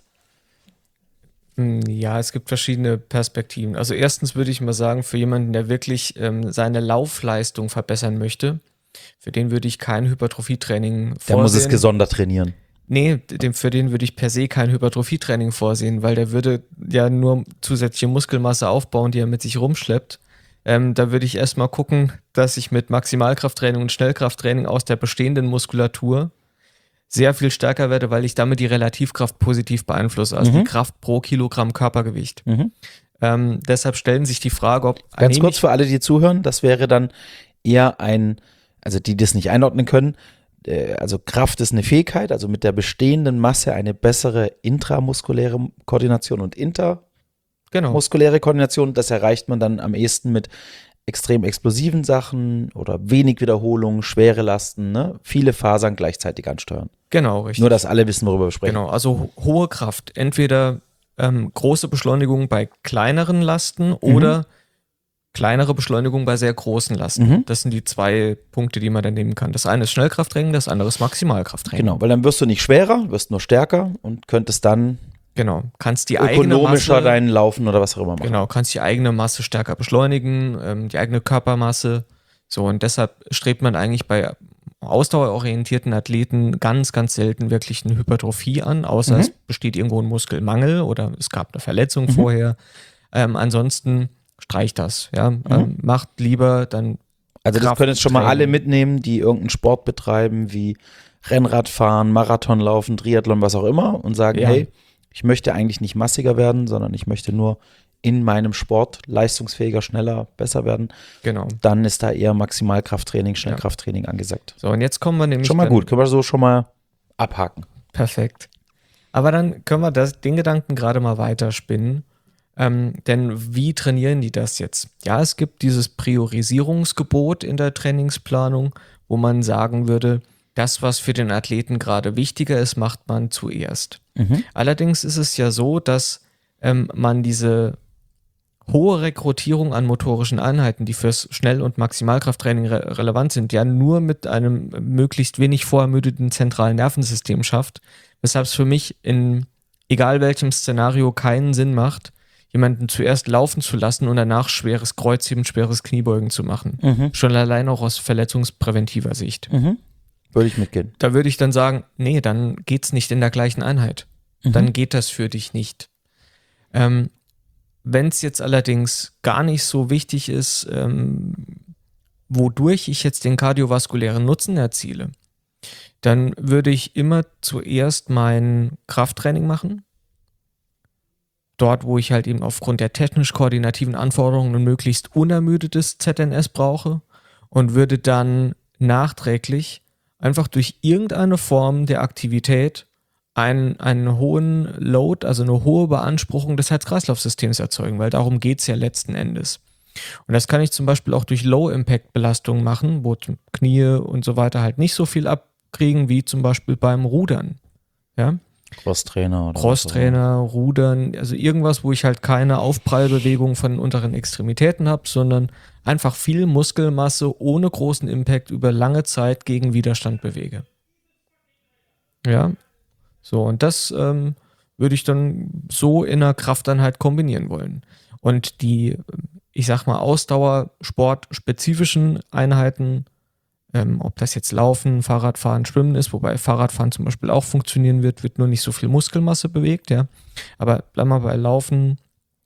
Ja, es gibt verschiedene Perspektiven. Also erstens würde ich mal sagen, für jemanden, der wirklich seine Laufleistung verbessern möchte, für den würde ich kein Hypertrophietraining vorsehen. Der muss es gesondert trainieren. Nee, für den würde ich per se kein Hypertrophietraining vorsehen, weil der würde ja nur zusätzliche Muskelmasse aufbauen, die er mit sich rumschleppt. Da würde ich erstmal gucken, dass ich mit Maximalkrafttraining und Schnellkrafttraining aus der bestehenden Muskulatur sehr viel stärker werde, weil ich damit die Relativkraft positiv beeinflusse, also die Kraft pro Kilogramm Körpergewicht. Deshalb stellen sich die Frage, ob Ganz kurz für alle, die zuhören, das wäre dann eher also die das nicht einordnen können, also Kraft ist eine Fähigkeit, also mit der bestehenden Masse eine bessere intramuskuläre Koordination und intermuskuläre Koordination, das erreicht man dann am ehesten mit extrem explosiven Sachen oder wenig Wiederholungen, schwere Lasten, ne? Viele Fasern gleichzeitig ansteuern. Genau, richtig. Nur, dass alle wissen, worüber wir sprechen. Genau, also hohe Kraft, entweder große Beschleunigung bei kleineren Lasten oder kleinere Beschleunigung bei sehr großen Lasten. Das sind die zwei Punkte, die man dann nehmen kann. Das eine ist Schnellkrafttraining, das andere ist Maximalkrafttraining. Genau, weil dann wirst du nicht schwerer, wirst nur stärker und könntest dann kannst die eigene ökonomischer Masse, deinen Laufen oder was auch immer machen. Genau, kannst die eigene Masse stärker beschleunigen, die eigene Körpermasse. So, und deshalb strebt man eigentlich bei ausdauerorientierten Athleten ganz, ganz selten wirklich eine Hypertrophie an, außer es besteht irgendwo ein Muskelmangel oder es gab eine Verletzung vorher. Ansonsten streicht das, ja. Macht lieber dann Also das können jetzt schon mal alle mitnehmen, die irgendeinen Sport betreiben, wie Rennradfahren, Marathonlaufen, Triathlon, was auch immer und sagen, hey, ich möchte eigentlich nicht massiger werden, sondern ich möchte nur in meinem Sport leistungsfähiger, schneller, besser werden. Genau. Dann ist da eher Maximalkrafttraining, Schnellkrafttraining angesagt. So, und jetzt kommen wir nämlich schon mal gut, können wir so schon mal abhaken. Perfekt. Aber dann können wir den Gedanken gerade mal weiterspinnen. Denn wie trainieren die das jetzt? Ja, es gibt dieses Priorisierungsgebot in der Trainingsplanung, wo man sagen würde, das, was für den Athleten gerade wichtiger ist, macht man zuerst. Allerdings ist es ja so, dass man diese hohe Rekrutierung an motorischen Einheiten, die fürs Schnell- und Maximalkrafttraining relevant sind, ja nur mit einem möglichst wenig vorermüdeten zentralen Nervensystem schafft, weshalb es für mich in egal welchem Szenario keinen Sinn macht, jemanden zuerst laufen zu lassen und danach schweres Kreuzheben, schweres Kniebeugen zu machen. Schon allein auch aus verletzungspräventiver Sicht. Würde ich mitgehen. Da würde ich dann sagen, nee, dann geht's nicht in der gleichen Einheit. Dann geht das für dich nicht. Wenn es jetzt allerdings gar nicht so wichtig ist, wodurch ich jetzt den kardiovaskulären Nutzen erziele, dann würde ich immer zuerst mein Krafttraining machen. Dort, wo ich halt eben aufgrund der technisch-koordinativen Anforderungen ein möglichst unermüdetes ZNS brauche, und würde dann nachträglich einfach durch irgendeine Form der Aktivität einen hohen Load, also eine hohe Beanspruchung des Herz-Kreislauf-Systems erzeugen, weil darum geht es ja letzten Endes. Und das kann ich zum Beispiel auch durch Low-Impact-Belastungen machen, wo Knie und so weiter halt nicht so viel abkriegen, wie zum Beispiel beim Rudern. Ja? Crosstrainer, Rudern, also irgendwas, wo ich halt keine Aufprallbewegung von den unteren Extremitäten habe, sondern einfach viel Muskelmasse ohne großen Impact über lange Zeit gegen Widerstand bewege. Ja, so, und das würde ich dann so in einer Krafteinheit kombinieren wollen. Und die, ich sag mal, Ausdauersport-spezifischen Einheiten, ob das jetzt Laufen, Fahrradfahren, Schwimmen ist, wobei Fahrradfahren zum Beispiel auch funktionieren wird nur nicht so viel Muskelmasse bewegt, ja. Aber bleib mal bei Laufen,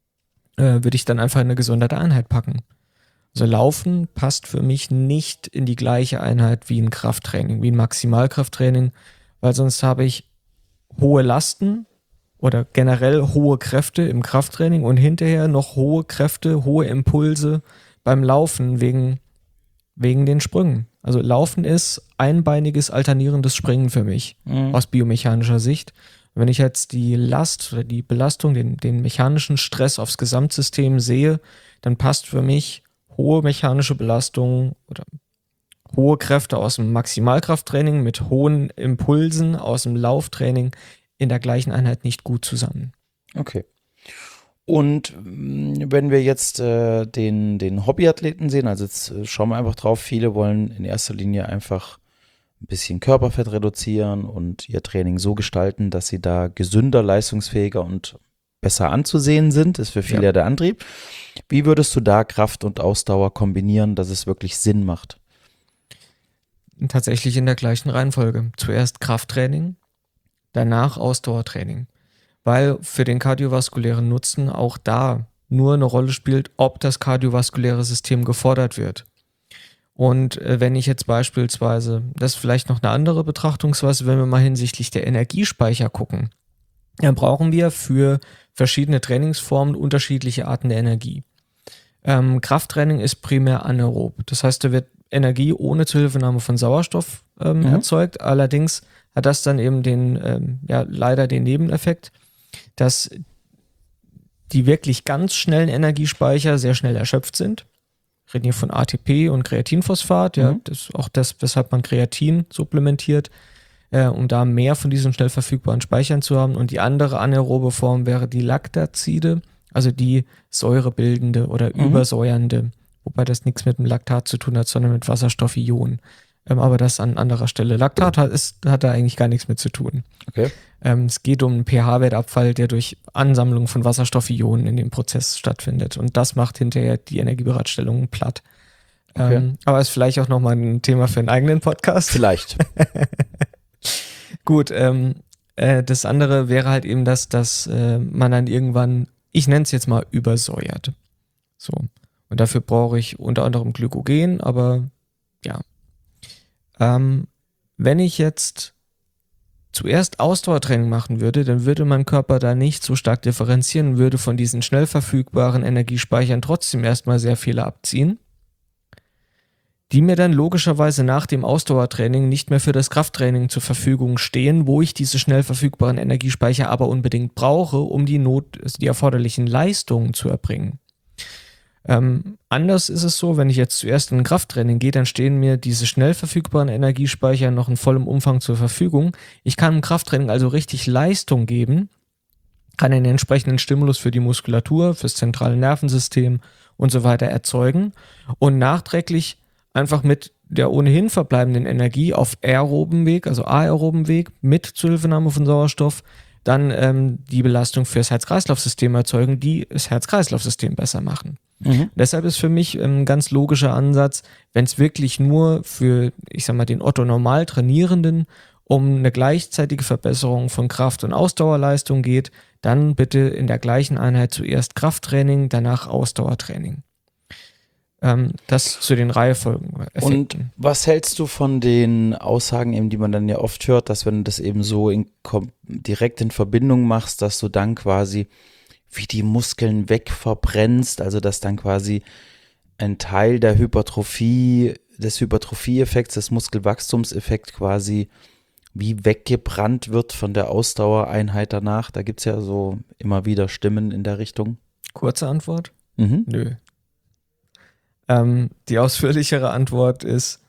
würde ich dann einfach in eine gesonderte Einheit packen. Also Laufen passt für mich nicht in die gleiche Einheit wie ein Krafttraining, wie ein Maximalkrafttraining, weil sonst habe ich hohe Lasten oder generell hohe Kräfte im Krafttraining und hinterher noch hohe Kräfte, hohe Impulse beim Laufen wegen den Sprüngen. Also Laufen ist einbeiniges alternierendes Springen für mich aus biomechanischer Sicht. Und wenn ich jetzt die Last oder die Belastung, den mechanischen Stress aufs Gesamtsystem sehe, dann passt für mich hohe mechanische Belastung oder hohe Kräfte aus dem Maximalkrafttraining mit hohen Impulsen aus dem Lauftraining in der gleichen Einheit nicht gut zusammen. Okay. Und wenn wir jetzt den Hobbyathleten sehen, also jetzt schauen wir einfach drauf, viele wollen in erster Linie einfach ein bisschen Körperfett reduzieren und ihr Training so gestalten, dass sie da gesünder, leistungsfähiger und besser anzusehen sind, ist für viele ja der Antrieb. Wie würdest du da Kraft und Ausdauer kombinieren, dass es wirklich Sinn macht? Tatsächlich in der gleichen Reihenfolge. Zuerst Krafttraining, danach Ausdauertraining. Weil für den kardiovaskulären Nutzen auch da nur eine Rolle spielt, ob das kardiovaskuläre System gefordert wird. Und wenn ich jetzt beispielsweise, das ist vielleicht noch eine andere Betrachtungsweise, wenn wir mal hinsichtlich der Energiespeicher gucken, dann brauchen wir für verschiedene Trainingsformen unterschiedliche Arten der Energie. Krafttraining ist primär anaerob. Das heißt, da wird Energie ohne Zuhilfenahme von Sauerstoff erzeugt. Allerdings hat das dann eben leider den Nebeneffekt, dass die wirklich ganz schnellen Energiespeicher sehr schnell erschöpft sind. Wir reden hier von ATP und Kreatinphosphat, das ist auch das, weshalb man Kreatin supplementiert, um da mehr von diesen schnell verfügbaren Speichern zu haben. Und die andere anaerobe Form wäre die Lactazide, also die säurebildende oder übersäuernde, wobei das nichts mit dem Laktat zu tun hat, sondern mit Wasserstoffionen. Aber das an anderer Stelle. Laktat hat da eigentlich gar nichts mit zu tun. Okay. Es geht um einen pH-Wertabfall, der durch Ansammlung von Wasserstoffionen in dem Prozess stattfindet. Und das macht hinterher die Energiebereitstellung platt. Okay. Aber ist vielleicht auch nochmal ein Thema für einen eigenen Podcast. Vielleicht. Gut, das andere wäre halt eben dass man dann irgendwann, ich nenne es jetzt mal, übersäuert. So. Und dafür brauche ich unter anderem Glykogen, aber ja. Wenn ich jetzt zuerst Ausdauertraining machen würde, dann würde mein Körper da nicht so stark differenzieren, würde von diesen schnell verfügbaren Energiespeichern trotzdem erstmal sehr viele abziehen, die mir dann logischerweise nach dem Ausdauertraining nicht mehr für das Krafttraining zur Verfügung stehen, wo ich diese schnell verfügbaren Energiespeicher aber unbedingt brauche, um die erforderlichen Leistungen zu erbringen. Anders ist es so, wenn ich jetzt zuerst in ein Krafttraining gehe, dann stehen mir diese schnell verfügbaren Energiespeicher noch in vollem Umfang zur Verfügung. Ich kann im Krafttraining also richtig Leistung geben, kann einen entsprechenden Stimulus für die Muskulatur, fürs zentrale Nervensystem und so weiter erzeugen und nachträglich einfach mit der ohnehin verbleibenden Energie auf aeroben Weg, also aeroben Weg, mit Zuhilfenahme von Sauerstoff, dann die Belastung fürs Herz-Kreislauf-System erzeugen, die das Herz-Kreislauf-System besser machen. Deshalb ist für mich ein ganz logischer Ansatz, wenn es wirklich nur für, ich sag mal, den Otto-Normal-Trainierenden um eine gleichzeitige Verbesserung von Kraft- und Ausdauerleistung geht, dann bitte in der gleichen Einheit zuerst Krafttraining, danach Ausdauertraining. Das zu den Reihenfolgen-Effekten. Und was hältst du von den Aussagen, eben, die man dann ja oft hört, dass wenn du das eben so direkt in Verbindung machst, dass du dann quasi wie die Muskeln wegverbrennst, also dass dann quasi ein Teil der Hypertrophie, des Hypertrophie-Effekts, des Muskelwachstumseffekts quasi wie weggebrannt wird von der Ausdauereinheit danach? Da gibt es ja so immer wieder Stimmen in der Richtung. Kurze Antwort? Nö. Die ausführlichere Antwort ist,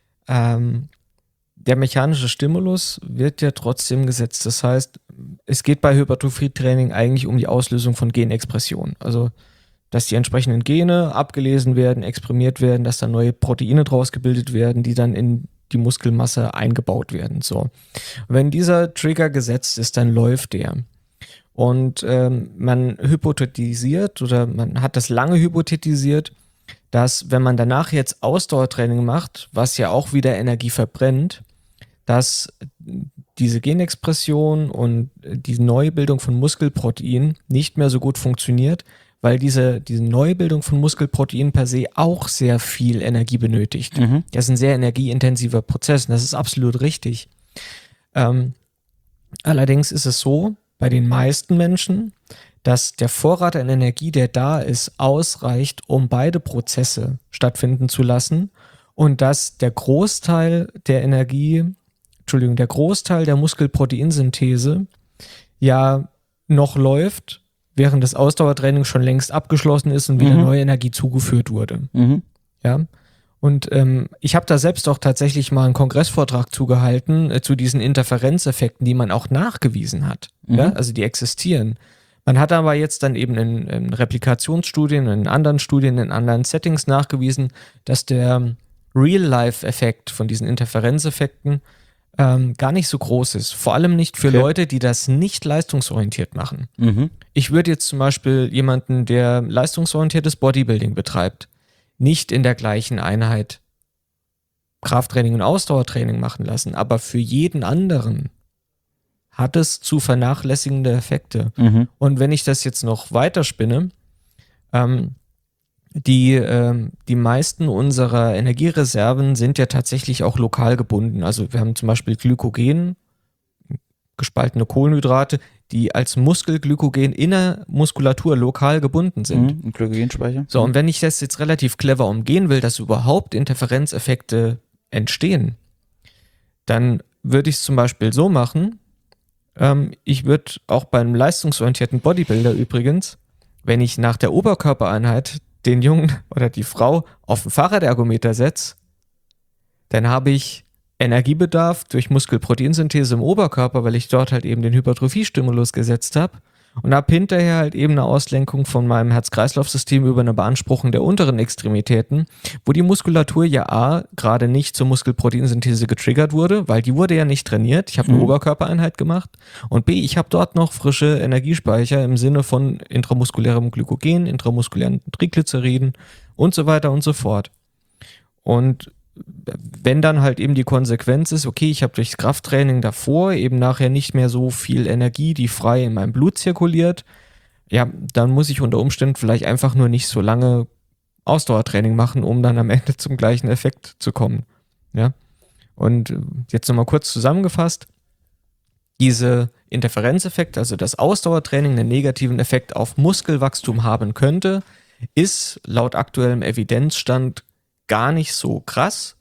der mechanische Stimulus wird ja trotzdem gesetzt. Das heißt, es geht bei Hypertrophie-Training eigentlich um die Auslösung von Genexpression. Also, dass die entsprechenden Gene abgelesen werden, exprimiert werden, dass dann neue Proteine draus gebildet werden, die dann in die Muskelmasse eingebaut werden. So. Wenn dieser Trigger gesetzt ist, dann läuft der. Und man hypothetisiert oder man hat das lange hypothetisiert, dass wenn man danach jetzt Ausdauertraining macht, was ja auch wieder Energie verbrennt, dass diese Genexpression und die Neubildung von Muskelprotein nicht mehr so gut funktioniert, weil diese Neubildung von Muskelprotein per se auch sehr viel Energie benötigt. Das ist ein sehr energieintensiver Prozess und das ist absolut richtig. Allerdings ist es so, bei den meisten Menschen, dass der Vorrat an Energie, der da ist, ausreicht, um beide Prozesse stattfinden zu lassen und dass der Großteil der Muskelproteinsynthese ja noch läuft, während das Ausdauertraining schon längst abgeschlossen ist und wieder neue Energie zugeführt wurde. Ja. Und ich habe da selbst auch tatsächlich mal einen Kongressvortrag zugehalten zu diesen Interferenzeffekten, die man auch nachgewiesen hat. Ja? Also die existieren. Man hat aber jetzt dann eben in Replikationsstudien, in anderen Studien, in anderen Settings nachgewiesen, dass der Real-Life-Effekt von diesen Interferenzeffekten gar nicht so groß ist. Vor allem nicht für Leute, die das nicht leistungsorientiert machen. Ich würde jetzt zum Beispiel jemanden, der leistungsorientiertes Bodybuilding betreibt, nicht in der gleichen Einheit Krafttraining und Ausdauertraining machen lassen, aber für jeden anderen hat es zu vernachlässigende Effekte. Und wenn ich das jetzt noch weiterspinne, die meisten unserer Energiereserven sind ja tatsächlich auch lokal gebunden. Also wir haben zum Beispiel Glykogen, gespaltene Kohlenhydrate, die als Muskelglykogen in der Muskulatur lokal gebunden sind. Ein Glykogenspeicher. So, und wenn ich das jetzt relativ clever umgehen will, dass überhaupt Interferenzeffekte entstehen, dann würde ich es zum Beispiel so machen, ich würde auch beim leistungsorientierten Bodybuilder übrigens, wenn ich nach der Oberkörpereinheit den Jungen oder die Frau auf den Fahrradergometer setze, dann habe ich Energiebedarf durch Muskelproteinsynthese im Oberkörper, weil ich dort halt eben den Hypertrophiestimulus gesetzt habe und habe hinterher halt eben eine Auslenkung von meinem Herz-Kreislauf-System über eine Beanspruchung der unteren Extremitäten, wo die Muskulatur ja A, gerade nicht zur Muskelproteinsynthese getriggert wurde, weil die wurde ja nicht trainiert, ich habe eine Oberkörpereinheit gemacht und B, ich habe dort noch frische Energiespeicher im Sinne von intramuskulärem Glykogen, intramuskulären Triglyceriden und so weiter und so fort. Und wenn dann halt eben die Konsequenz ist, okay, ich habe durchs Krafttraining davor eben nachher nicht mehr so viel Energie, die frei in meinem Blut zirkuliert, ja, dann muss ich unter Umständen vielleicht einfach nur nicht so lange Ausdauertraining machen, um dann am Ende zum gleichen Effekt zu kommen. Ja. Und jetzt nochmal kurz zusammengefasst, diese Interferenzeffekt, also das Ausdauertraining einen negativen Effekt auf Muskelwachstum haben könnte, ist laut aktuellem Evidenzstand gar nicht so krass,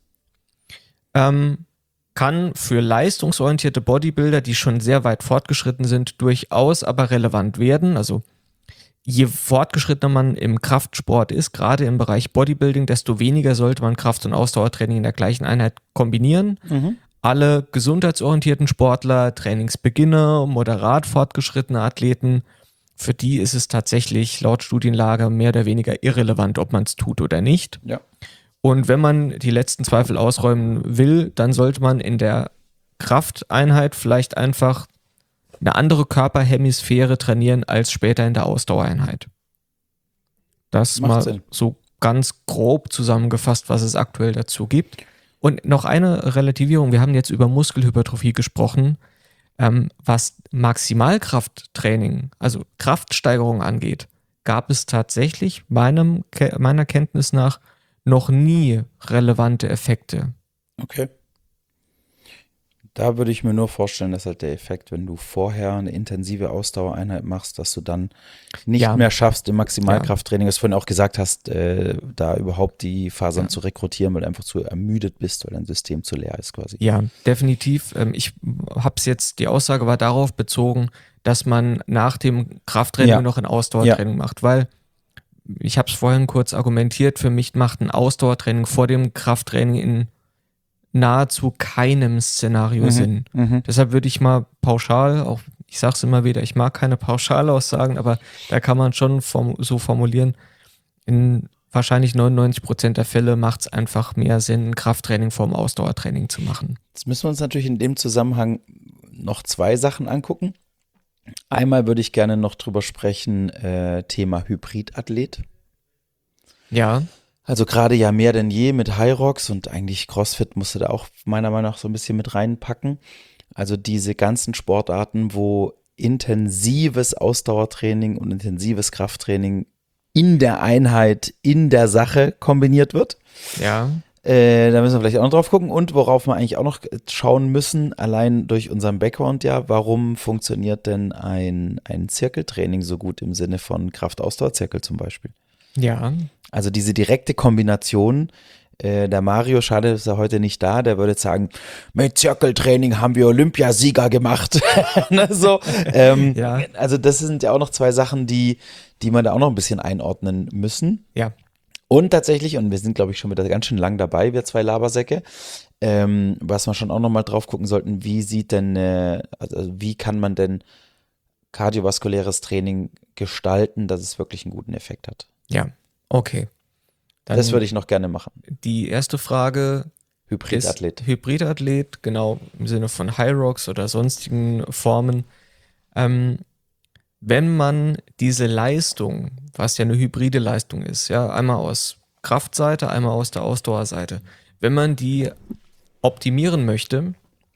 kann für leistungsorientierte Bodybuilder, die schon sehr weit fortgeschritten sind, durchaus aber relevant werden. Also je fortgeschrittener man im Kraftsport ist, gerade im Bereich Bodybuilding, desto weniger sollte man Kraft- und Ausdauertraining in der gleichen Einheit kombinieren. Alle gesundheitsorientierten Sportler, Trainingsbeginner, moderat fortgeschrittene Athleten, für die ist es tatsächlich laut Studienlage mehr oder weniger irrelevant, ob man es tut oder nicht. Ja. Und wenn man die letzten Zweifel ausräumen will, dann sollte man in der Krafteinheit vielleicht einfach eine andere Körperhemisphäre trainieren als später in der Ausdauereinheit. Das Macht mal Sinn. so ganz grob zusammengefasst, was es aktuell dazu gibt. Und noch eine Relativierung, wir haben jetzt über Muskelhypertrophie gesprochen, was Maximalkrafttraining, also Kraftsteigerung angeht, gab es tatsächlich meiner Kenntnis nach noch nie relevante Effekte. Okay. Da würde ich mir nur vorstellen, dass halt der Effekt, wenn du vorher eine intensive Ausdauereinheit machst, dass du dann nicht Ja. mehr schaffst im Maximalkrafttraining, was du vorhin auch gesagt hast, da überhaupt die Fasern zu rekrutieren, weil du einfach zu ermüdet bist, weil dein System zu leer ist quasi. Ja, definitiv. Ich habe es jetzt, die Aussage war darauf bezogen, dass man nach dem Krafttraining noch ein Ausdauertraining macht, weil ich habe es vorhin kurz argumentiert, für mich macht ein Ausdauertraining vor dem Krafttraining in nahezu keinem Szenario Sinn. Deshalb würde ich mal pauschal, auch ich sage es immer wieder, ich mag keine Pauschalaussagen, aber da kann man schon so formulieren, in wahrscheinlich 99% der Fälle macht es einfach mehr Sinn, ein Krafttraining vorm Ausdauertraining zu machen. Jetzt müssen wir uns natürlich in dem Zusammenhang noch 2 Sachen angucken. Einmal würde ich gerne noch drüber sprechen, Thema Hybridathlet. Ja. Also gerade ja mehr denn je mit Hyrox und eigentlich CrossFit musste da auch meiner Meinung nach so ein bisschen mit reinpacken. Also diese ganzen Sportarten, wo intensives Ausdauertraining und intensives Krafttraining in der Einheit, in der Sache kombiniert wird. Ja. Da müssen wir vielleicht auch noch drauf gucken und worauf wir eigentlich auch noch schauen müssen, allein durch unseren Background ja, warum funktioniert denn ein Zirkeltraining so gut im Sinne von Kraft-Ausdauer-Zirkel zum Beispiel? Ja. Also diese direkte Kombination, der Mario, schade, ist er heute nicht da, der würde jetzt sagen, mit Zirkeltraining haben wir Olympiasieger gemacht. Ne, so, Ja. Also das sind ja auch noch 2 Sachen, die man da auch noch ein bisschen einordnen müssen. Ja. Und tatsächlich, und wir sind, glaube ich, schon wieder ganz schön lang dabei, wir 2 Labersäcke, was wir schon auch noch mal drauf gucken sollten, wie kann man denn kardiovaskuläres Training gestalten, dass es wirklich einen guten Effekt hat. Ja. Okay. Dann Das würde ich noch gerne machen. die erste Frage Hybridathlet. ist Hybridathlet, genau im Sinne von Hyrox oder sonstigen Formen. Wenn man diese Leistung, was ja eine hybride Leistung ist, ja, einmal aus Kraftseite, einmal aus der Ausdauerseite, wenn man die optimieren möchte,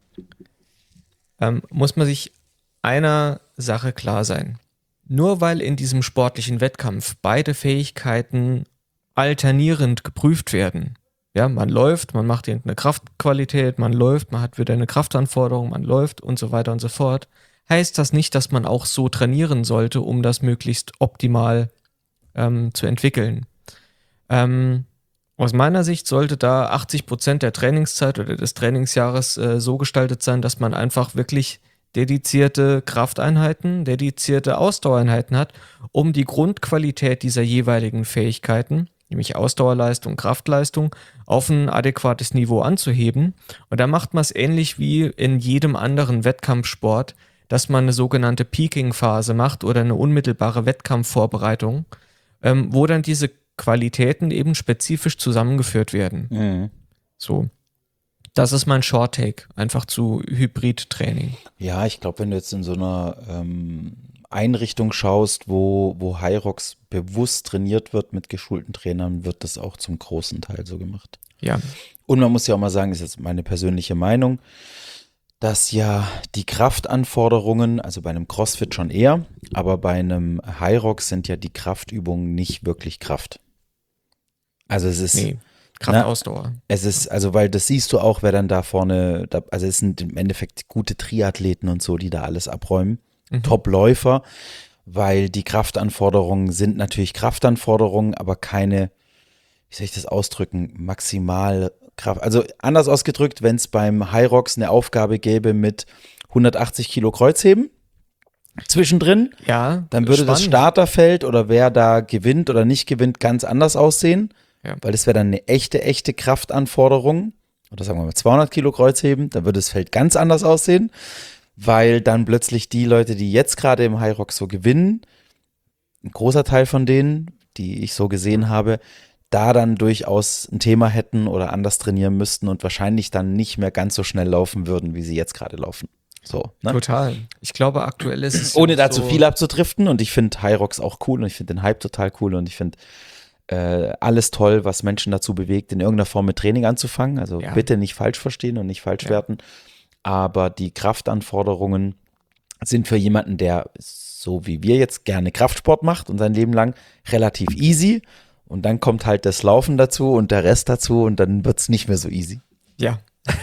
muss man sich einer Sache klar sein. Nur weil in diesem sportlichen Wettkampf beide Fähigkeiten alternierend geprüft werden, ja, man läuft, man macht irgendeine Kraftqualität, man läuft, man hat wieder eine Kraftanforderung, man läuft und so weiter und so fort, heißt das nicht, dass man auch so trainieren sollte, um das möglichst optimal zu entwickeln. Aus meiner Sicht sollte da 80% der Trainingszeit oder des Trainingsjahres so gestaltet sein, dass man einfach wirklich dedizierte Krafteinheiten, dedizierte Ausdauereinheiten hat, um die Grundqualität dieser jeweiligen Fähigkeiten, nämlich Ausdauerleistung, Kraftleistung, auf ein adäquates Niveau anzuheben. Und da macht man es ähnlich wie in jedem anderen Wettkampfsport, dass man eine sogenannte Peaking-Phase macht oder eine unmittelbare Wettkampfvorbereitung, wo dann diese Qualitäten eben spezifisch zusammengeführt werden. So. Das ist mein Short Take, einfach zu Hybrid-Training. Ja, ich glaube, wenn du jetzt in so einer Einrichtung schaust, wo Hyrox bewusst trainiert wird mit geschulten Trainern, wird das auch zum großen Teil so gemacht. Ja. Und man muss ja auch mal sagen, das ist jetzt meine persönliche Meinung, dass ja die Kraftanforderungen, also bei einem CrossFit schon eher, aber bei einem Hyrox sind ja die Kraftübungen nicht wirklich Kraft. Also es ist... Nee. Kraftausdauer. Es ist, also weil das siehst du auch, wer dann da vorne, also es sind im Endeffekt gute Triathleten und so, die da alles abräumen. Top-Läufer, weil die Kraftanforderungen sind natürlich Kraftanforderungen, aber keine, wie soll ich das ausdrücken, maximal Kraft. Also anders ausgedrückt, wenn es beim Hyrox eine Aufgabe gäbe mit 180 Kilo Kreuzheben zwischendrin, Ja, dann würde das Starterfeld oder wer da gewinnt oder nicht gewinnt ganz anders aussehen. Ja. Weil das wäre dann eine echte Kraftanforderung. Oder sagen wir mal 200 Kilo Kreuzheben, dann würde das Feld ganz anders aussehen, weil dann plötzlich die Leute, die jetzt gerade im Hyrox so gewinnen, ein großer Teil von denen, die ich so gesehen habe, da dann durchaus ein Thema hätten oder anders trainieren müssten und wahrscheinlich dann nicht mehr ganz so schnell laufen würden, wie sie jetzt gerade laufen. So, ne? Total. Ich glaube, aktuell ist es Ohne ja da zu viel abzudriften, und ich finde Hyrox auch cool und ich finde den Hype total cool und ich finde alles toll, was Menschen dazu bewegt, in irgendeiner Form mit Training anzufangen. Also Ja. bitte nicht falsch verstehen und nicht falsch werten. Aber die Kraftanforderungen sind für jemanden, der so wie wir jetzt gerne Kraftsport macht und sein Leben lang, relativ easy. Und dann kommt halt das Laufen dazu und der Rest dazu und dann wird es nicht mehr so easy. Ja.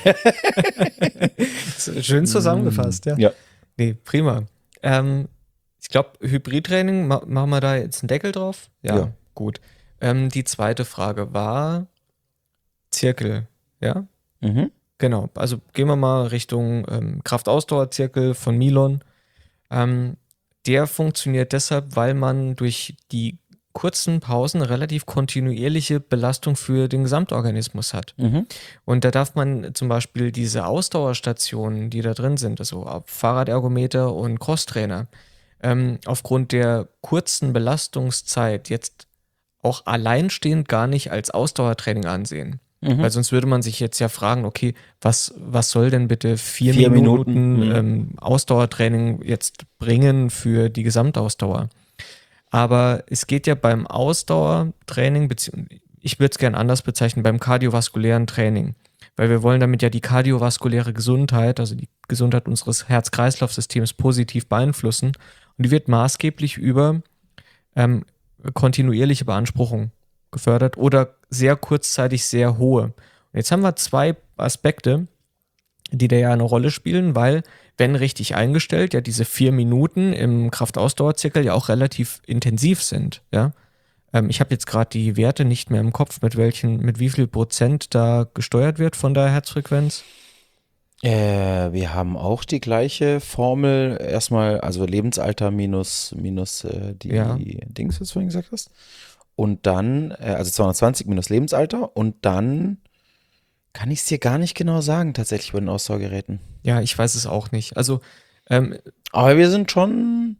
Schön zusammengefasst, ja. Ja. Nee, prima. Ich glaube, Hybridtraining, machen wir da jetzt einen Deckel drauf? Ja. Gut. Die zweite Frage war Zirkel, ja? Mhm. Genau, also gehen wir mal Richtung Kraftausdauerzirkel von Milon. Der funktioniert deshalb, weil man durch die kurzen Pausen relativ kontinuierliche Belastung für den Gesamtorganismus hat. Mhm. Und da darf man zum Beispiel diese Ausdauerstationen, die da drin sind, also Fahrradergometer und Crosstrainer, aufgrund der kurzen Belastungszeit jetzt auch alleinstehend gar nicht als Ausdauertraining ansehen. Weil sonst würde man sich jetzt ja fragen, okay, was soll denn bitte 4 Minuten Ausdauertraining jetzt bringen für die Gesamtausdauer? Aber es geht ja beim Ausdauertraining, ich würde es gern anders bezeichnen, beim kardiovaskulären Training. Weil wir wollen damit ja die kardiovaskuläre Gesundheit, also die Gesundheit unseres Herz-Kreislauf-Systems positiv beeinflussen. Und die wird maßgeblich über kontinuierliche Beanspruchung gefördert oder sehr kurzzeitig sehr hohe. Und jetzt haben wir zwei Aspekte, die da ja eine Rolle spielen, weil, wenn richtig eingestellt, ja diese 4 Minuten im Kraftausdauerzirkel ja auch relativ intensiv sind, ja. Ich habe jetzt gerade die Werte nicht mehr im Kopf, mit wie viel Prozent da gesteuert wird von der Herzfrequenz. Wir haben auch die gleiche Formel. Erstmal, also Lebensalter minus die Dings, was du vorhin gesagt hast. Und dann, also 220 minus Lebensalter. Und dann kann ich es dir gar nicht genau sagen, tatsächlich bei den Ausdauergeräten. Ja, ich weiß es auch nicht. Also, aber wir sind schon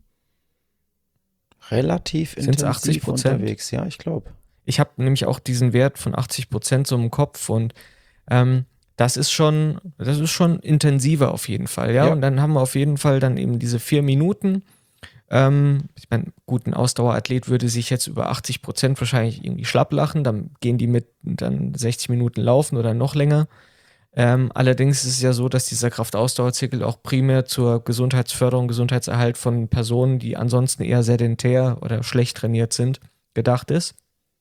relativ Sind's intensiv 80%? unterwegs. Ja, ich glaube. ich habe nämlich auch diesen Wert von 80% so im Kopf und das ist schon intensiver auf jeden Fall, ja. Ja. Und dann haben wir auf jeden Fall dann eben diese 4 Minuten. Ich meine, gut, ein Ausdauerathlet würde sich jetzt über 80% wahrscheinlich irgendwie schlapp lachen, dann gehen die mit dann 60 Minuten laufen oder noch länger. Allerdings ist es ja so, dass dieser Kraftausdauerzirkel auch primär zur Gesundheitsförderung, Gesundheitserhalt von Personen, die ansonsten eher sedentär oder schlecht trainiert sind, gedacht ist.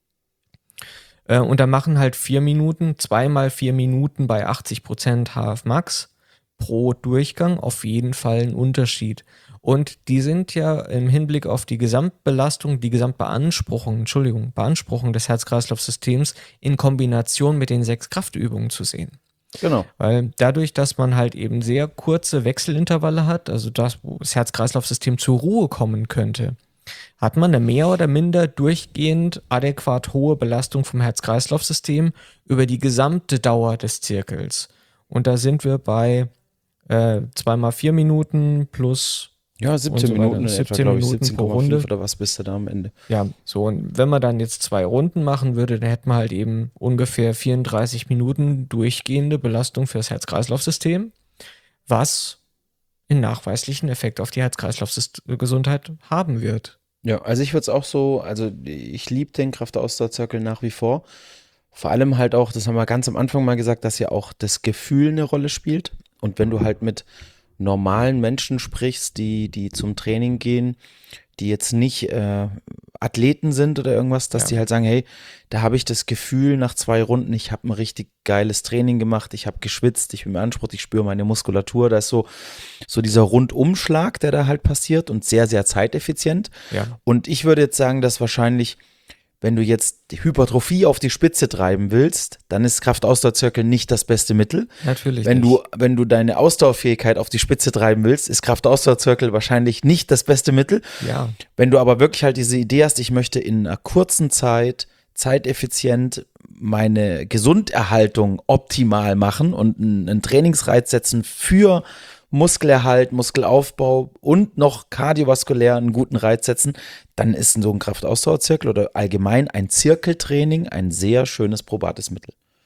Und da machen halt 4 Minuten, 2x4 Minuten bei 80% HF Max pro Durchgang auf jeden Fall einen Unterschied. Und die sind ja im Hinblick auf die Gesamtbelastung, die Beanspruchung des Herz-Kreislauf-Systems in Kombination mit den 6 Kraftübungen zu sehen. Genau. Weil dadurch, dass man halt eben sehr kurze Wechselintervalle hat, also das, wo das Herz-Kreislauf-System zur Ruhe kommen könnte, hat man eine mehr oder minder durchgehend adäquat hohe Belastung vom Herz-Kreislauf-System über die gesamte Dauer des Zirkels. Und da sind wir bei 2x4 Minuten plus Ja, 17 und so weiter. Minuten, 17 glaube ich, Minuten pro 17,5 Runde. oder was bist du da am Ende? Ja, so, und wenn man dann jetzt 2 Runden machen würde, dann hätten wir halt eben ungefähr 34 Minuten durchgehende Belastung für das Herz-Kreislauf-System, was einen nachweislichen Effekt auf die Herz-Kreislauf-Gesundheit haben wird. Ja, also ich würde es auch so, also ich liebe den Kraftausdauerzirkel nach wie vor. Vor allem halt auch, das haben wir ganz am Anfang mal gesagt, dass ja auch das Gefühl eine Rolle spielt. Und wenn du halt mit normalen Menschen sprichst, die zum Training gehen, die jetzt nicht Athleten sind oder irgendwas, dass die halt sagen, hey, da habe ich das Gefühl nach 2 Runden, ich habe ein richtig geiles Training gemacht, ich habe geschwitzt, ich bin beansprucht, ich spüre meine Muskulatur, da ist so dieser Rundumschlag, der da halt passiert und sehr, sehr zeiteffizient. Ja. Und ich würde jetzt sagen, dass wahrscheinlich, wenn du jetzt die Hypertrophie auf die Spitze treiben willst, dann ist Kraftausdauerzirkel nicht das beste Mittel. Natürlich Wenn nicht. wenn du deine Ausdauerfähigkeit auf die Spitze treiben willst, ist Kraftausdauerzirkel wahrscheinlich nicht das beste Mittel. Ja. Wenn du aber wirklich halt diese Idee hast, ich möchte in einer kurzen Zeit, zeiteffizient meine Gesunderhaltung optimal machen und einen Trainingsreiz setzen für Muskelerhalt, Muskelaufbau und noch kardiovaskulär einen guten Reiz setzen, dann ist so ein Kraftausdauerzirkel oder allgemein ein Zirkeltraining ein sehr schönes probates Mittel.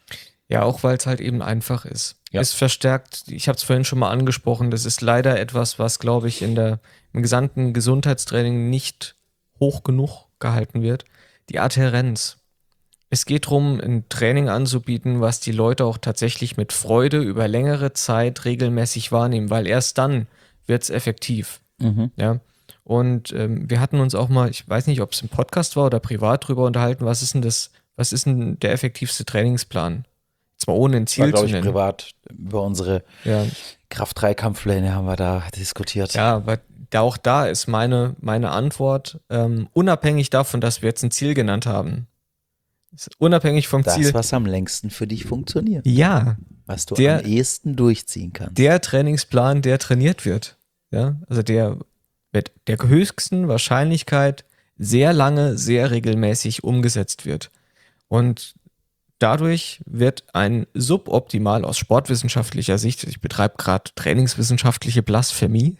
Ja, auch weil es halt eben einfach ist. Ja. Es verstärkt, ich habe es vorhin schon mal angesprochen, das ist leider etwas, was, glaube ich, im gesamten Gesundheitstraining nicht hoch genug gehalten wird. Die Adhärenz. Es geht darum, ein Training anzubieten, was die Leute auch tatsächlich mit Freude über längere Zeit regelmäßig wahrnehmen, weil erst dann wird es effektiv. Ja. Und wir hatten uns auch mal, ich weiß nicht, ob es im Podcast war oder privat drüber unterhalten, was ist denn der effektivste Trainingsplan? Zwar ohne ein Ziel War, glaube zu ich, nennen. privat über unsere Ja, Kraft-3-Kampfpläne haben wir da diskutiert. ja, aber auch da ist meine Antwort, unabhängig davon, dass wir jetzt ein Ziel genannt haben, ist unabhängig vom Das, Ziel, was am längsten für dich funktioniert. ja, Was du Der- am ehesten durchziehen kannst. der Trainingsplan, der trainiert wird. Ja, also der mit der höchsten Wahrscheinlichkeit sehr lange, sehr regelmäßig umgesetzt wird. Und dadurch wird ein suboptimal aus sportwissenschaftlicher Sicht, ich betreibe gerade trainingswissenschaftliche Blasphemie,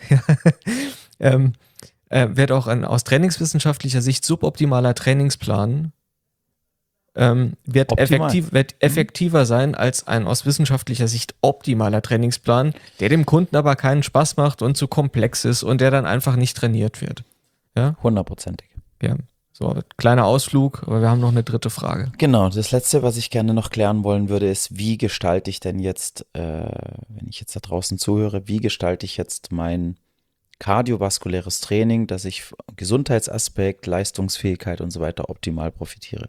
wird auch ein aus trainingswissenschaftlicher Sicht suboptimaler Trainingsplan wird Optimal. effektiver sein als ein aus wissenschaftlicher Sicht optimaler Trainingsplan, der dem Kunden aber keinen Spaß macht und zu komplex ist und der dann einfach nicht trainiert wird. Ja, 100%ig. ja. So, kleiner Ausflug, aber wir haben noch eine dritte Frage. Genau, das Letzte, was ich gerne noch klären wollen würde, ist, wie gestalte ich denn jetzt, wenn ich jetzt da draußen zuhöre, wie gestalte ich jetzt mein kardiovaskuläres Training, dass ich Gesundheitsaspekt, Leistungsfähigkeit und so weiter optimal profitiere?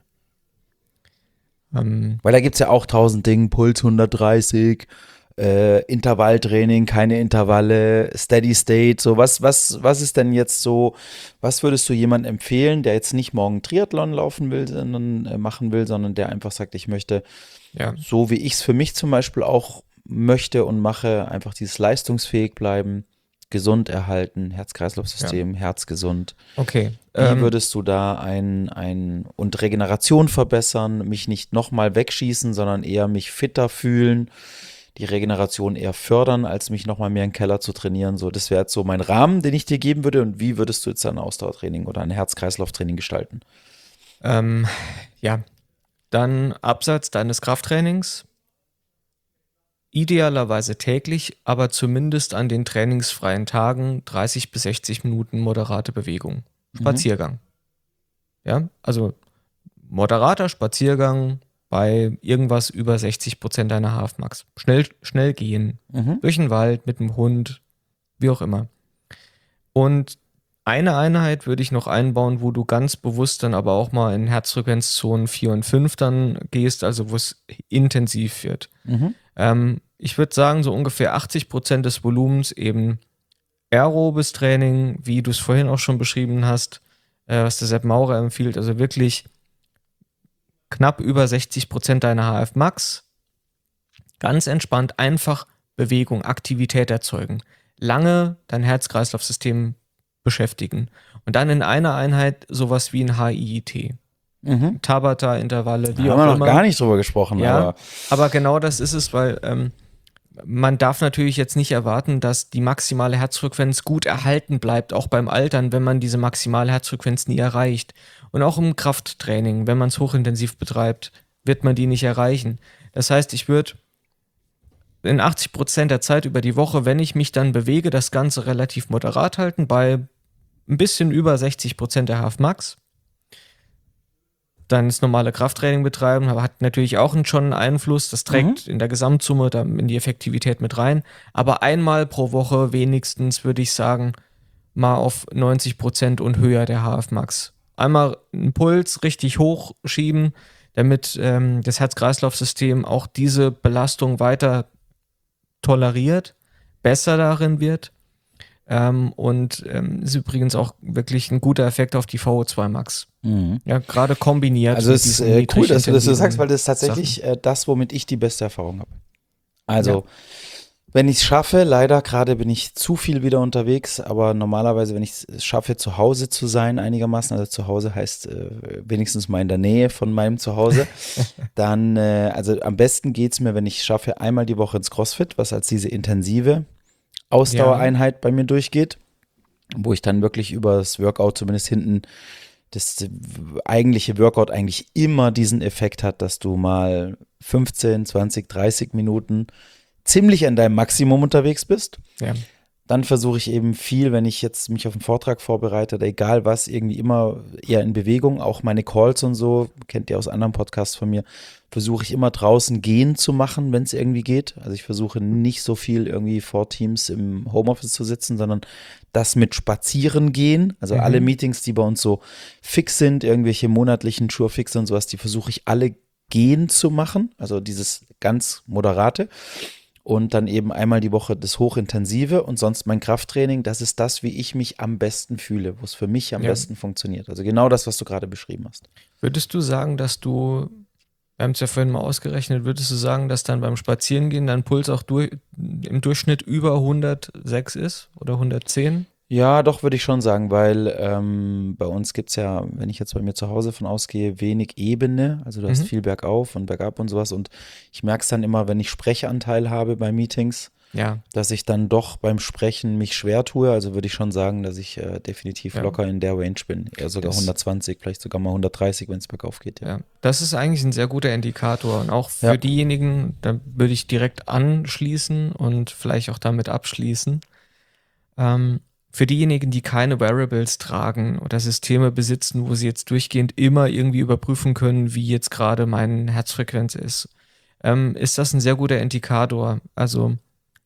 Weil da gibt es ja auch 1000 Dinge, Puls 130, Intervalltraining, keine Intervalle, Steady State, so was ist denn jetzt so, was würdest du jemandem empfehlen, der jetzt nicht morgen Triathlon laufen will, sondern machen will, sondern der einfach sagt, ich möchte, Ja. so wie ich es für mich zum Beispiel auch möchte und mache, einfach dieses leistungsfähig bleiben, gesund erhalten, Herz-Kreislauf-System, Herz gesund. Okay. Wie würdest du da und Regeneration verbessern, mich nicht nochmal wegschießen, sondern eher mich fitter fühlen, die Regeneration eher fördern, als mich nochmal mehr im Keller zu trainieren? So, das wäre jetzt so mein Rahmen, den ich dir geben würde. Und wie würdest du jetzt ein Ausdauertraining oder ein Herz-Kreislauf-Training gestalten? Ja, dann abseits deines Krafttrainings, idealerweise täglich, aber zumindest an den trainingsfreien Tagen 30 bis 60 Minuten moderate Bewegung. Spaziergang. Ja, also moderater Spaziergang bei irgendwas über 60% deiner Halfmax. Schnell gehen, durch den Wald, mit dem Hund, wie auch immer. Und eine Einheit würde ich noch einbauen, wo du ganz bewusst dann aber auch mal in Herzfrequenzzonen 4 und 5 dann gehst, also wo es intensiv wird. Ich würde sagen, so ungefähr 80% des Volumens eben aerobes Training, wie du es vorhin auch schon beschrieben hast, was der Sepp Maurer empfiehlt, also wirklich knapp über 60% deiner HF Max. Ganz entspannt einfach Bewegung, Aktivität erzeugen. Lange dein Herz-Kreislauf-System beschäftigen. Und dann in einer Einheit sowas wie ein HIIT. Tabata-Intervalle, wie Da auch haben wir immer. noch gar nicht drüber gesprochen, Ja, aber aber genau das ist es, weil man darf natürlich jetzt nicht erwarten, dass die maximale Herzfrequenz gut erhalten bleibt, auch beim Altern, wenn man diese maximale Herzfrequenz nie erreicht. Und auch im Krafttraining, wenn man es hochintensiv betreibt, wird man die nicht erreichen. Das heißt, ich würde in 80% der Zeit über die Woche, wenn ich mich dann bewege, das Ganze relativ moderat halten, bei ein bisschen über 60% der Half-Max. Dann das normale Krafttraining betreiben, aber hat natürlich auch schon einen Einfluss. Das trägt in der Gesamtsumme dann in die Effektivität mit rein. Aber einmal pro Woche wenigstens, würde ich sagen, mal auf 90% und höher der HF-Max. Einmal einen Puls richtig hochschieben, damit das Herz-Kreislauf-System auch diese Belastung weiter toleriert, besser darin wird. Und ist übrigens auch wirklich ein guter Effekt auf die VO2 Max. Ja, gerade kombiniert. also mit es ist diesen cool, dass du das so niedrigintensiven sagst, weil das ist tatsächlich das, womit ich die beste Erfahrung habe. Also, wenn ich es schaffe, leider gerade bin ich zu viel wieder unterwegs, aber normalerweise, wenn ich es schaffe, zu Hause zu sein einigermaßen, also zu Hause heißt wenigstens mal in der Nähe von meinem Zuhause, dann, also am besten geht es mir, wenn ich es schaffe, einmal die Woche ins CrossFit, was als diese intensive Ausdauereinheit bei mir durchgeht, wo ich dann wirklich über das Workout zumindest hinten das eigentliche Workout eigentlich immer diesen Effekt hat, dass du mal 15, 20, 30 Minuten ziemlich an deinem Maximum unterwegs bist. Ja. Dann versuche ich eben viel, wenn ich jetzt mich auf einen Vortrag vorbereite oder egal was, irgendwie immer eher in Bewegung, auch meine Calls und so, kennt ihr aus anderen Podcasts von mir, versuche ich immer draußen gehen zu machen, wenn es irgendwie geht. Also ich versuche nicht so viel irgendwie vor Teams im Homeoffice zu sitzen, sondern das mit Spazieren gehen. Also alle Meetings, die bei uns so fix sind, irgendwelche monatlichen Sure-Fix und sowas, die versuche ich alle gehen zu machen. Also dieses ganz Moderate. Und dann eben einmal die Woche das Hochintensive und sonst mein Krafttraining, das ist das, wie ich mich am besten fühle, wo es für mich am besten funktioniert. Also genau das, was du gerade beschrieben hast. Würdest du sagen, dass du, wir haben es ja vorhin mal ausgerechnet, würdest du sagen, dass dann beim Spazierengehen dein Puls auch im Durchschnitt über 106 ist oder 110? Ja, doch, würde ich schon sagen, weil bei uns gibt es ja, wenn ich jetzt bei mir zu Hause von ausgehe, wenig Ebene. Also du hast viel bergauf und bergab und sowas. Und ich merke es dann immer, wenn ich Sprechanteil habe bei Meetings, Ja, dass ich dann doch beim Sprechen mich schwer tue. Also würde ich schon sagen, dass ich definitiv locker in der Range bin. Eher sogar 120, vielleicht sogar mal 130, wenn es bergauf geht. Ja. ja. Das ist eigentlich ein sehr guter Indikator. Und auch für diejenigen, da würde ich direkt anschließen und vielleicht auch damit abschließen. Für diejenigen, die keine Wearables tragen oder Systeme besitzen, wo sie jetzt durchgehend immer irgendwie überprüfen können, wie jetzt gerade meine Herzfrequenz ist das ein sehr guter Indikator. Also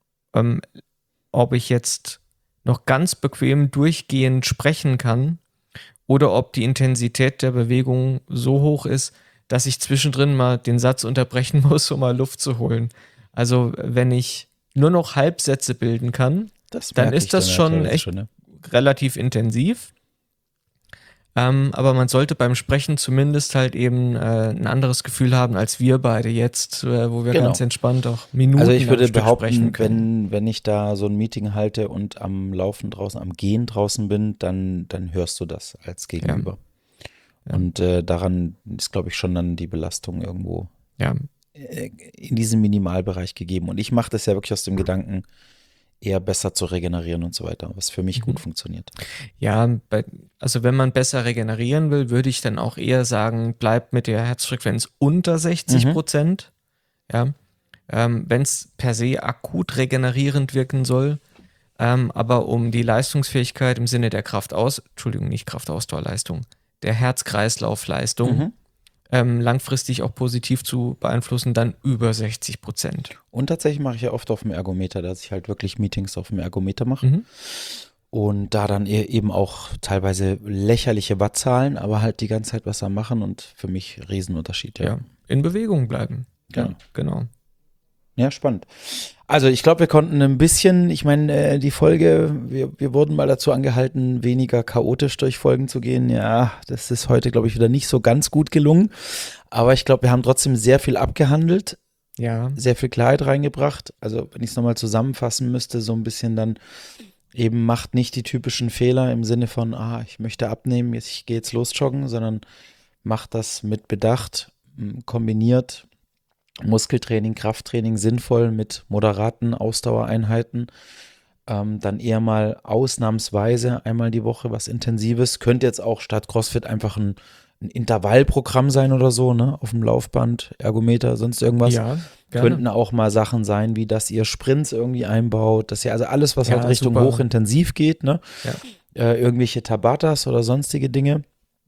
ob ich jetzt noch ganz bequem durchgehend sprechen kann oder ob die Intensität der Bewegung so hoch ist, dass ich zwischendrin mal den Satz unterbrechen muss, um mal Luft zu holen. Also wenn ich nur noch Halbsätze bilden kann, dann ist das schon echt relativ intensiv. Aber man sollte beim Sprechen zumindest halt eben ein anderes Gefühl haben als wir beide jetzt, wo wir ganz entspannt auch Minuten Also ich würde am Stück sprechen behaupten, können. wenn ich da so ein Meeting halte und am Laufen draußen, am Gehen draußen bin, dann hörst du das als Gegenüber. Ja. Und daran ist, glaube ich, schon dann die Belastung irgendwo Ja, in diesem Minimalbereich gegeben. Und ich mache das ja wirklich aus dem Gedanken, eher besser zu regenerieren und so weiter, was für mich gut funktioniert. ja, also wenn man besser regenerieren will, würde ich dann auch eher sagen, bleibt mit der Herzfrequenz unter 60%. Ja, wenn es per se akut regenerierend wirken soll, aber um die Leistungsfähigkeit im Sinne der nicht Kraftausdauerleistung, der Herz-Kreislauf-Leistung langfristig auch positiv zu beeinflussen, dann über 60%. Und tatsächlich mache ich ja oft auf dem Ergometer, dass ich halt wirklich Meetings auf dem Ergometer mache. Und da dann eben auch teilweise lächerliche Wattzahlen, aber halt die ganze Zeit was am machen und für mich Riesenunterschied. Ja, in Bewegung bleiben. Genau. Ja, genau. Ja, spannend. Also ich glaube, wir konnten ein bisschen, ich meine, die Folge, wir wurden mal dazu angehalten, weniger chaotisch durch Folgen zu gehen. Ja, das ist heute, glaube ich, wieder nicht so ganz gut gelungen. Aber ich glaube, wir haben trotzdem sehr viel abgehandelt, sehr viel Klarheit reingebracht. Also wenn ich es nochmal zusammenfassen müsste, so ein bisschen dann eben macht nicht die typischen Fehler im Sinne von, ich möchte abnehmen, ich gehe jetzt los joggen, sondern macht das mit Bedacht, kombiniert Muskeltraining, Krafttraining sinnvoll mit moderaten Ausdauereinheiten. Dann eher mal ausnahmsweise einmal die Woche was Intensives. Könnte jetzt auch statt CrossFit einfach ein Intervallprogramm sein oder so, ne? Auf dem Laufband, Ergometer, sonst irgendwas. Ja, gerne. Könnten auch mal Sachen sein, wie dass ihr Sprints irgendwie einbaut, dass ihr also alles, was halt Richtung hochintensiv geht, ne? Irgendwelche Tabatas oder sonstige Dinge.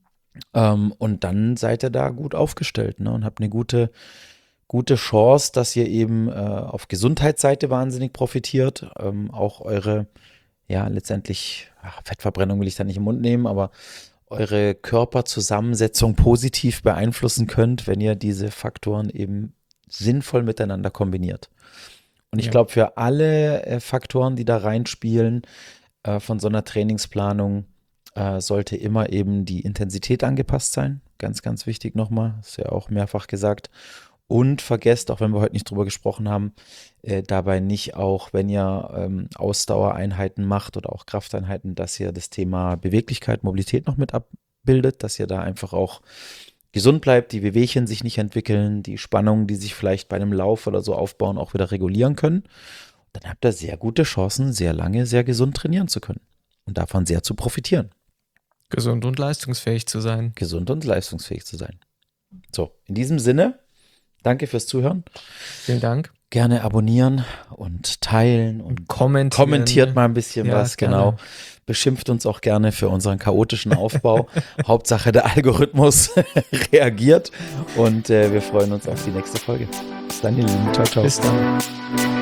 Und dann seid ihr da gut aufgestellt, ne? Und habt eine gute Chance, dass ihr eben auf Gesundheitsseite wahnsinnig profitiert. Auch eure, letztendlich, Fettverbrennung will ich da nicht im Mund nehmen, aber eure Körperzusammensetzung positiv beeinflussen könnt, wenn ihr diese Faktoren eben sinnvoll miteinander kombiniert. Und ich glaube, für alle Faktoren, die da reinspielen, von so einer Trainingsplanung, sollte immer eben die Intensität angepasst sein. Ganz, ganz wichtig nochmal, ist ja auch mehrfach gesagt. Und vergesst, auch wenn wir heute nicht drüber gesprochen haben, dabei nicht auch, wenn ihr Ausdauereinheiten macht oder auch Krafteinheiten, dass ihr das Thema Beweglichkeit, Mobilität noch mit abbildet, dass ihr da einfach auch gesund bleibt, die Wehwehchen sich nicht entwickeln, die Spannungen, die sich vielleicht bei einem Lauf oder so aufbauen, auch wieder regulieren können. Dann habt ihr sehr gute Chancen, sehr lange, sehr gesund trainieren zu können und davon sehr zu profitieren. Gesund und leistungsfähig zu sein. Gesund und leistungsfähig zu sein. So, in diesem Sinne, Danke fürs Zuhören. Vielen Dank. Gerne abonnieren und teilen und Kommentiert mal ein bisschen was, gerne. genau. Beschimpft uns auch gerne für unseren chaotischen Aufbau. Hauptsache der Algorithmus reagiert und wir freuen uns auf die nächste Folge. Bis dann, ihr Lieben. Ciao, ciao. Bis dann.